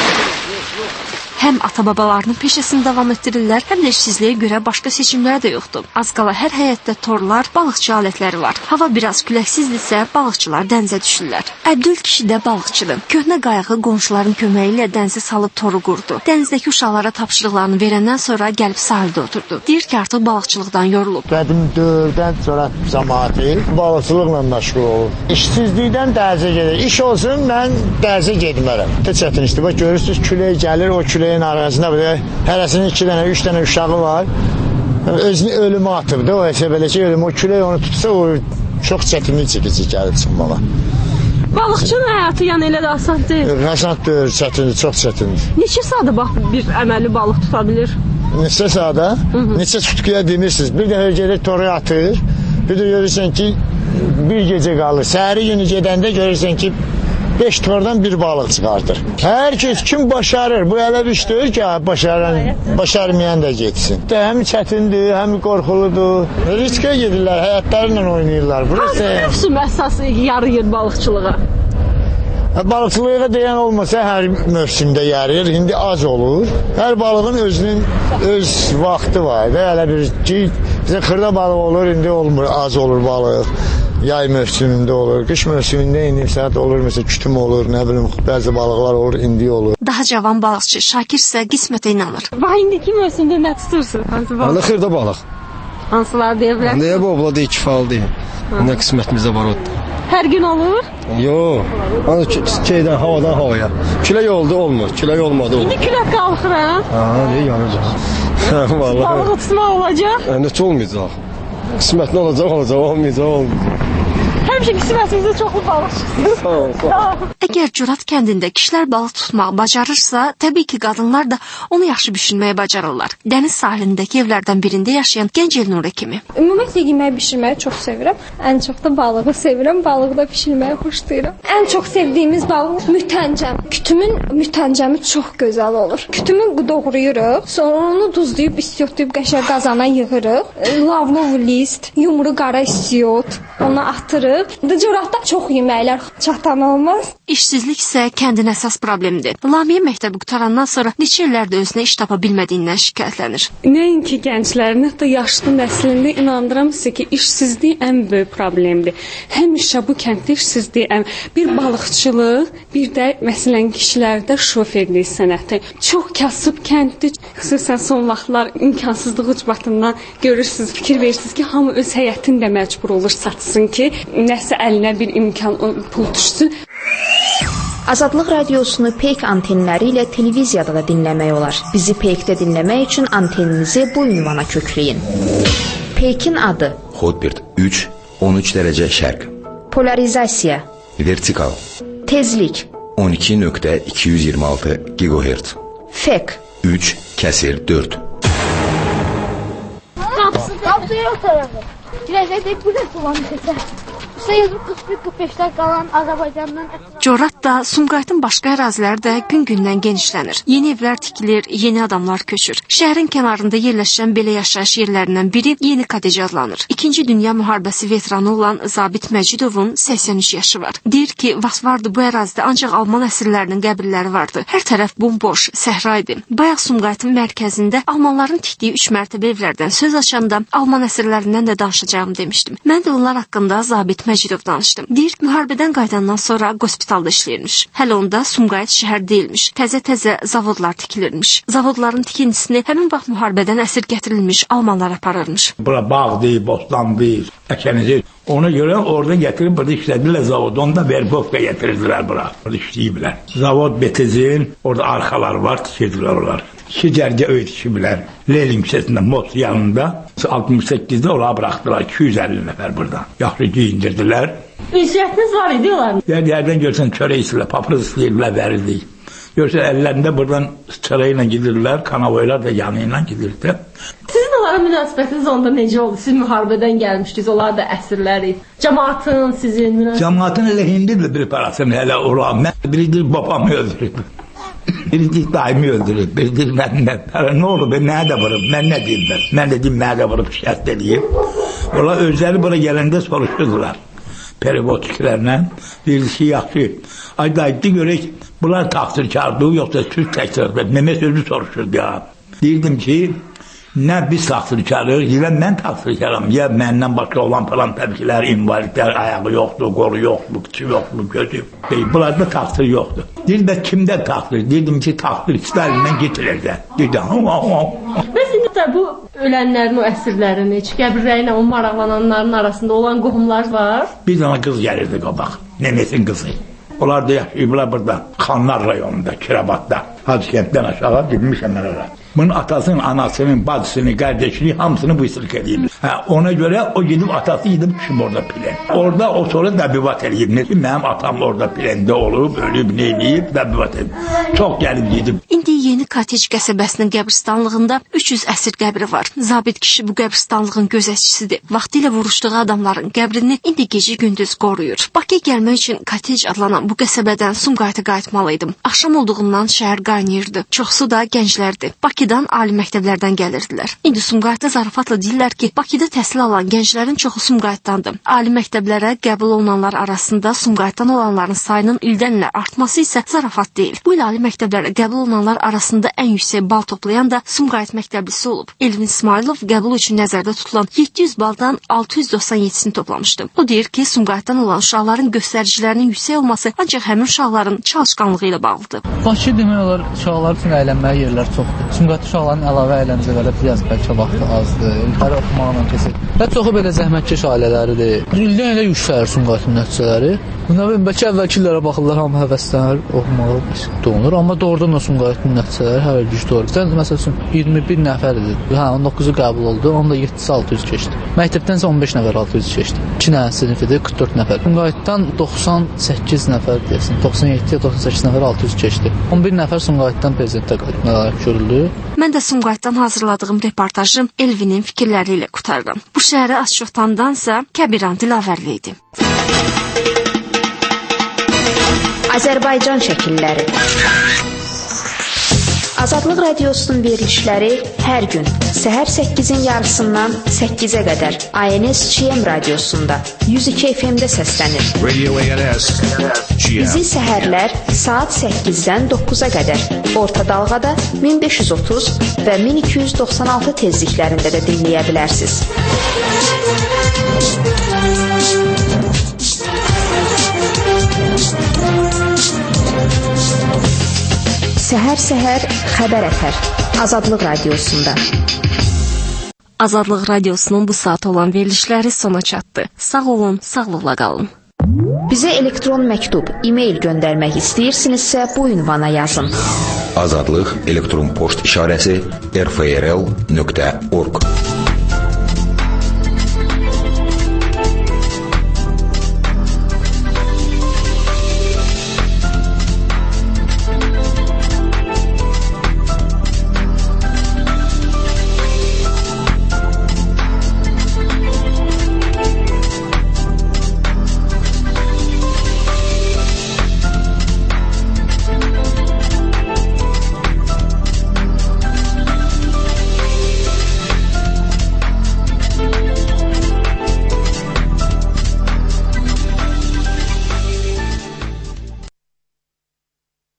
Speaker 8: Həm ata-babalarının peşəsini davam etdirirlər, həm də işsizliyə görə başqa seçimləri də yoxdur. Az qala hər həyətdə torlar, balıqçı alətləri var. Hava biraz küləksizdirsə, balıqçılar dənizə düşürlər. Əbdül kişi də balıqçıdır. Köhnə qayığı qonşuların köməyi ilə dənizə salıb toru qurdu. Dənizdəki uşaqlara tapşırıqlarını verəndən sonra gəlib sahildə oturdu. Deyir ki, artıq balıqçılıqdan yorulub.
Speaker 25: Qədim dövrdən sonra cəmaəti balıqçılıqla məşğul olur. İşsizlikdən dənizə gedir. İş olsun, mən dənizə getmərəm. Çətin işdir. Bax görürsüz, külək gəlir, o külək arasında hərəsinin 2 dənə, 3 dənə uşağı var. Özünü ölümə atıbdır. O isə belə ki, o külək onu tutsa, o çox çətinlik çəkici gəlib çıxmağa.
Speaker 8: Balıqçının həyatı yəni elə də asan deyil.
Speaker 25: Asan deyil, çətindir, çox çətindir.
Speaker 8: Neçə saata bax bir əməli balıq tuta bilir?
Speaker 25: Neçə saata? Neçə tutkuya demirsiniz. Bir dəfə gedir, toru atır. Bir də görürsən ki, bir gecə qalır. Səhəri günü gedəndə görürsən ki, 5 tordan bir balıq çıxardır. Hər kəs kim başarır, bu elə bir işdir ki, başarmayan da getsin. Həm çətindir, həm qorxuludur. Riskə gedirlər, həyatlarla oynayırlar.
Speaker 8: Hansı mövsüm əsas yarayır balıqçılığa?
Speaker 25: Balıqçılığa deyən olmasa hər mövsümdə yarayır. İndi az olur. Hər balığın özünün öz vaxtı var. Elə bir ki, bizə xırda balıq olur, indi olmur, az olur balıq. Yay mövsümündə olur, qış mövsümündə indi saat olur, məsələn kütüm olur, nə bilim, bəzi balıqlar olur, indi olur.
Speaker 8: Daha cavan balıqçı Şakir isə qismətə inanır.
Speaker 10: Bax, indiki mövsümdə nə tutursun?
Speaker 12: Ana xırda balıq.
Speaker 10: Hansılar deyə bilərsin?
Speaker 12: Nəyə bu obla deyil, kifalı deyil. Nə qismətimizdə var odur.
Speaker 10: Hər gün olur?
Speaker 12: Yox, şeydən, havadan havaya. Külək oldu, olmur, külək olmadı, olmur.
Speaker 10: İndi külək qalxır, hə?
Speaker 12: Yanacaq.
Speaker 10: Balığı tutmaq olacaq?
Speaker 12: Heç olmayacaq. Qismətli olacaq, olmayacaq.
Speaker 27: Həmişə qismətinizdə çoxlu balıqçısınız.
Speaker 3: Sağ ol.
Speaker 8: Əgər Cürət kəndində kişilər balıq tutmağı bacarırsa, təbii ki, qadınlar da onu yaxşı bişirməyi bacarırlar. Dəniz sahilindəki evlərdən birində yaşayan gənc Elnurə kimi.
Speaker 7: Ümumiyyətlə yemək bişirməyi çox sevirəm. Ən çox da balığı sevirəm. Balığı da bişirməyi xoşlayıram. Ən çox sevdiyimiz balıq mütəncəm. Kütümün mütəncəmi çox gözəl olur. Kütümü doğrayırıq, sonra onu duzlayıb, istiotlayıb qəşəng qazana yığırıq. Lavlov list, yumru qara istiot, onu atırıq. Cürətdə çox yeməklər çatan olmaz.
Speaker 8: İşsizlik isə kəndin əsas problemidir. Lamiyə məktəbi qutarandan sonra neçə illərdir özünə iş tapa bilmədiyindən şikayətlənir.
Speaker 13: Nəinki gənclərin, hətta yaşlı nəslində inandıram sizə ki, işsizlik ən böyük problemdir. Həmişə bu kənddə işsizlik bir balıqçılıq, bir də məsələn kişilərdə şoferlik sənəti. Çox kasıb kənddir. Xüsusən son vaxtlar imkansızlıq ucbatından görürsünüz, fikir verirsiniz ki, hamı öz həyətini də məcbur olur satsın ki, nəsə əlinə bir imkan, pul düşsün.
Speaker 2: Azadlıq radiosunu Peyk antenləri ilə televiziyada da dinləmək olar. Bizi Peykdə dinləmək üçün anteninizi bu ünvana kökləyin. Peykin adı:
Speaker 20: Hotbird 3, 13 dərəcə şərq.
Speaker 2: Polarizasiya:
Speaker 20: Vertikal.
Speaker 2: Tezlik:
Speaker 20: 12.226 GHz.
Speaker 2: Fek:
Speaker 20: 3, kəsir 4.
Speaker 14: Qapısı yox tərəfi. Girəcək bu da kullanmışsa. Sayılır 41-45'dən qalan Azərbaycandan.
Speaker 8: Corat da, Sumqayıtın başqa ərazilər də gün-gündən genişlənir. Yeni evlər tikilir, yeni adamlar köçür. Şəhərin kənarında yerləşən belə yaşayış yerlərindən biri Yeni Kotej adlanır. İkinci Dünya müharibəsi veteranı olan Zabit Məcidovun 83 yaşı var. Deyir ki, vaxtvardı bu ərazidə ancaq Alman əsirlərinin qəbirləri vardı. Hər tərəf bomboş, səhra idi. Bayaq Sumqayıtın mərkəzində Almanların tikdiyi 3 mərtəbə evlərdən söz açanda Alman əsirlərindən də danışacağım demişdim. Mən də onlar haqqında Zabit Məcidov danışdım. Deyir, müharibədən qayıdandan sonra qospitalda işləyirmiş. Hələ onda Sumqayıt şəhər deyilmiş. Təzə-təzə zavodlar tikilirmiş. Zavodların tikintisini həmin vaxt müharibədən əsir gətirilmiş almanlar aparırmış.
Speaker 15: Bura bağdır, bostandır, əkənidir. Ona görə oradan gətirib burada işlədirlər zavodu. Onda Verbovka gətirirdilər bura. Burada işləyiblər. Zavod betezin, orada arxalar var, tikirdirlər onlar. 2 cərgə öyrətişiblər. Lenin küçəsində, Mot yanında 68-də ola bıraxdılar 250 nəfər burada. Yaxşı giyindirdilər.
Speaker 27: Ünsiyyətiniz var idi onların?
Speaker 15: Yerdən görsən çörək istəyirlər, papırız istəyirlər, verirdik. Görsən əllərində buradan çörəklə gidirlər, kanavoylar da yanı ilə gidirdi.
Speaker 27: Sizin onlara münasibətiniz onda necə oldu? Siz müharibədən gəlmişdiniz, onlar da əsirləri. Cəmaatın sizin münasibətiniz?
Speaker 15: Cəmaatın elə hindidir bir parasını hələ ola. Mən biridir babamı öldürüb. Biridir daimi öldürüb. Biridir nə olub, mənə də vurub, mən nə deyim ben? Mən də deyim, mənə də vurub şikayət edeyim. Onlar özləri bura gələndə soruşurdular. Perivotiklərlə. Birisi ki, yaxşı. Ay dayıdı görək, bunlar taxsirkardır, yoxsa Türk təksirkardır. Mehmet özü soruşurdu ya. Deyirdim ki, nə biz taxsirkarıq, ya mən taxsirkaram, ya məndən başqa olan falan təbkilər, invalidlər, ayağı yoxdur, qolu yoxdur, kıçı yoxdur, gözü. Bunlarda taxsir yoxdur. Deyirdim, kimdə taxsir? Deyirdim ki, taxsir Stalindən getirirlər. Deyirdim,
Speaker 27: Məsələn, bu ölənlərin, o əsirlərin, qəbirlərlə o maraqlananların arasında olan qohumlar var.
Speaker 15: Bir dana qız gəlirdi qabaq, Nemetin qızı. Onlar da yaşayıblar burada, Xanlar rayonunda, Kirabatda. Hacı kənddən aşağı gitmişəm mən oraya. Bunun atasının, anasının, bacısını, qardeşini hamısını bu istirk edeyim. Ona görə o gidib atası gidib düşüb orada plen. Orada o sonra dəbivat edeyim. Mənim atam orada plendə olub, ölüb, neyləyib, dəbivat edib. Çox gəlib gidib.
Speaker 8: İndi Yeni Kotej qəsəbəsinin qəbristanlığında 300 əsir qəbri var. Zabit kişi bu qəbristanlığın gözətçisidir. Vaxtilə vuruşduğu adamların qəbrini indi gecə-gündüz qoruyur. Bakıya gəlmək üçün Kotej adlanan bu qəsəbədən Sumqayıta qayıtmalıydım. Axşam olduğundan şəhər qaynayırdı. Çoxsu da gənclərdi. Bakıdan ali məktəblərdən gəlirdilər. İndi Sumqayıtda zarafatla deyirlər ki, Bakıda təhsil alan gənclərin çoxu Sumqayıtdandır. Ali məktəblərə qəbul olunanlar arasında Sumqayıtdan olanların sayının ildən-ilə artması isə zarafat deyil. Bu il ali məktəblərə qəbul olunanlar arasında ən yüksək bal toplayan da Sumqayıt məktəblisi olub. Elvin İsmailov qəbul üçün nəzərdə tutulan 700 baldan 697-sini toplamışdı. O deyir ki, Sumqayıtdan olan uşaqların göstəricilərinin yüksək olması ancaq həmin uşaqların çalışqanlığı ilə bağlıdır.
Speaker 3: Bakı demək olar uşaqlar üçün əylənməyə yerlər çoxdur. Sumqayıt uşaqların əlavə əyləncələrə biraz bəlkə vaxtı azdır. İlləri oxumaqla keçir. Və çoxu belə zəhmətkeş ailələridir. İldən ilə yüksəlir Sumqayıtın nəticələri. Buna bilməm, bəlkə əvvəlkilərə baxırlar, hamı həvəslənir, oxumağa doğulur. Amma doğrudan da Sumqayıtın nəticələri hələ güclü olur. Sən məsəl üçün 21 nəfər idi. 19-u qəbul oldu, onda 7-si 600 keçdi. Məktəbdən isə 15 nəfər 600 keçdi. 2 dənə sinif idi, 44 nəfər. Sumqayıtdan 98 nəfər deyəsən, 97-98 nəfər 600 keçdi. 11 nəfər Sumqayıtdan prezidentə layiq görüldü.
Speaker 8: Mən də Sumqayıtdan hazırladığım reportajı Elvinin fikirləri ilə qutardım. Bu şəhərə az çox tanıdansa Kəbiran Dilavərli idi.
Speaker 2: Azərbaycan şəkilləri. Azadlıq Radiosunun verilişləri hər gün səhər 8-in yarısından 8-ə qədər ANS GM radiosunda 102 FM-də səslənir. Bizi səhərlər saat 8-dən 9-a qədər orta dalğada 1530 və 1296 tezliklərində də dinləyə bilərsiniz. Səhər-səhər xəbər ətər Azadlıq Radiosunda.
Speaker 8: Azadlıq Radiosunun bu saat olan verilişləri sona çatdı. Sağ olun, sağlıqla qalın.
Speaker 2: Bizə elektron məktub, e-mail göndərmək istəyirsinizsə bu ünvana yazın.
Speaker 20: Azadlıq elektron poçt işarəsi rfrl.org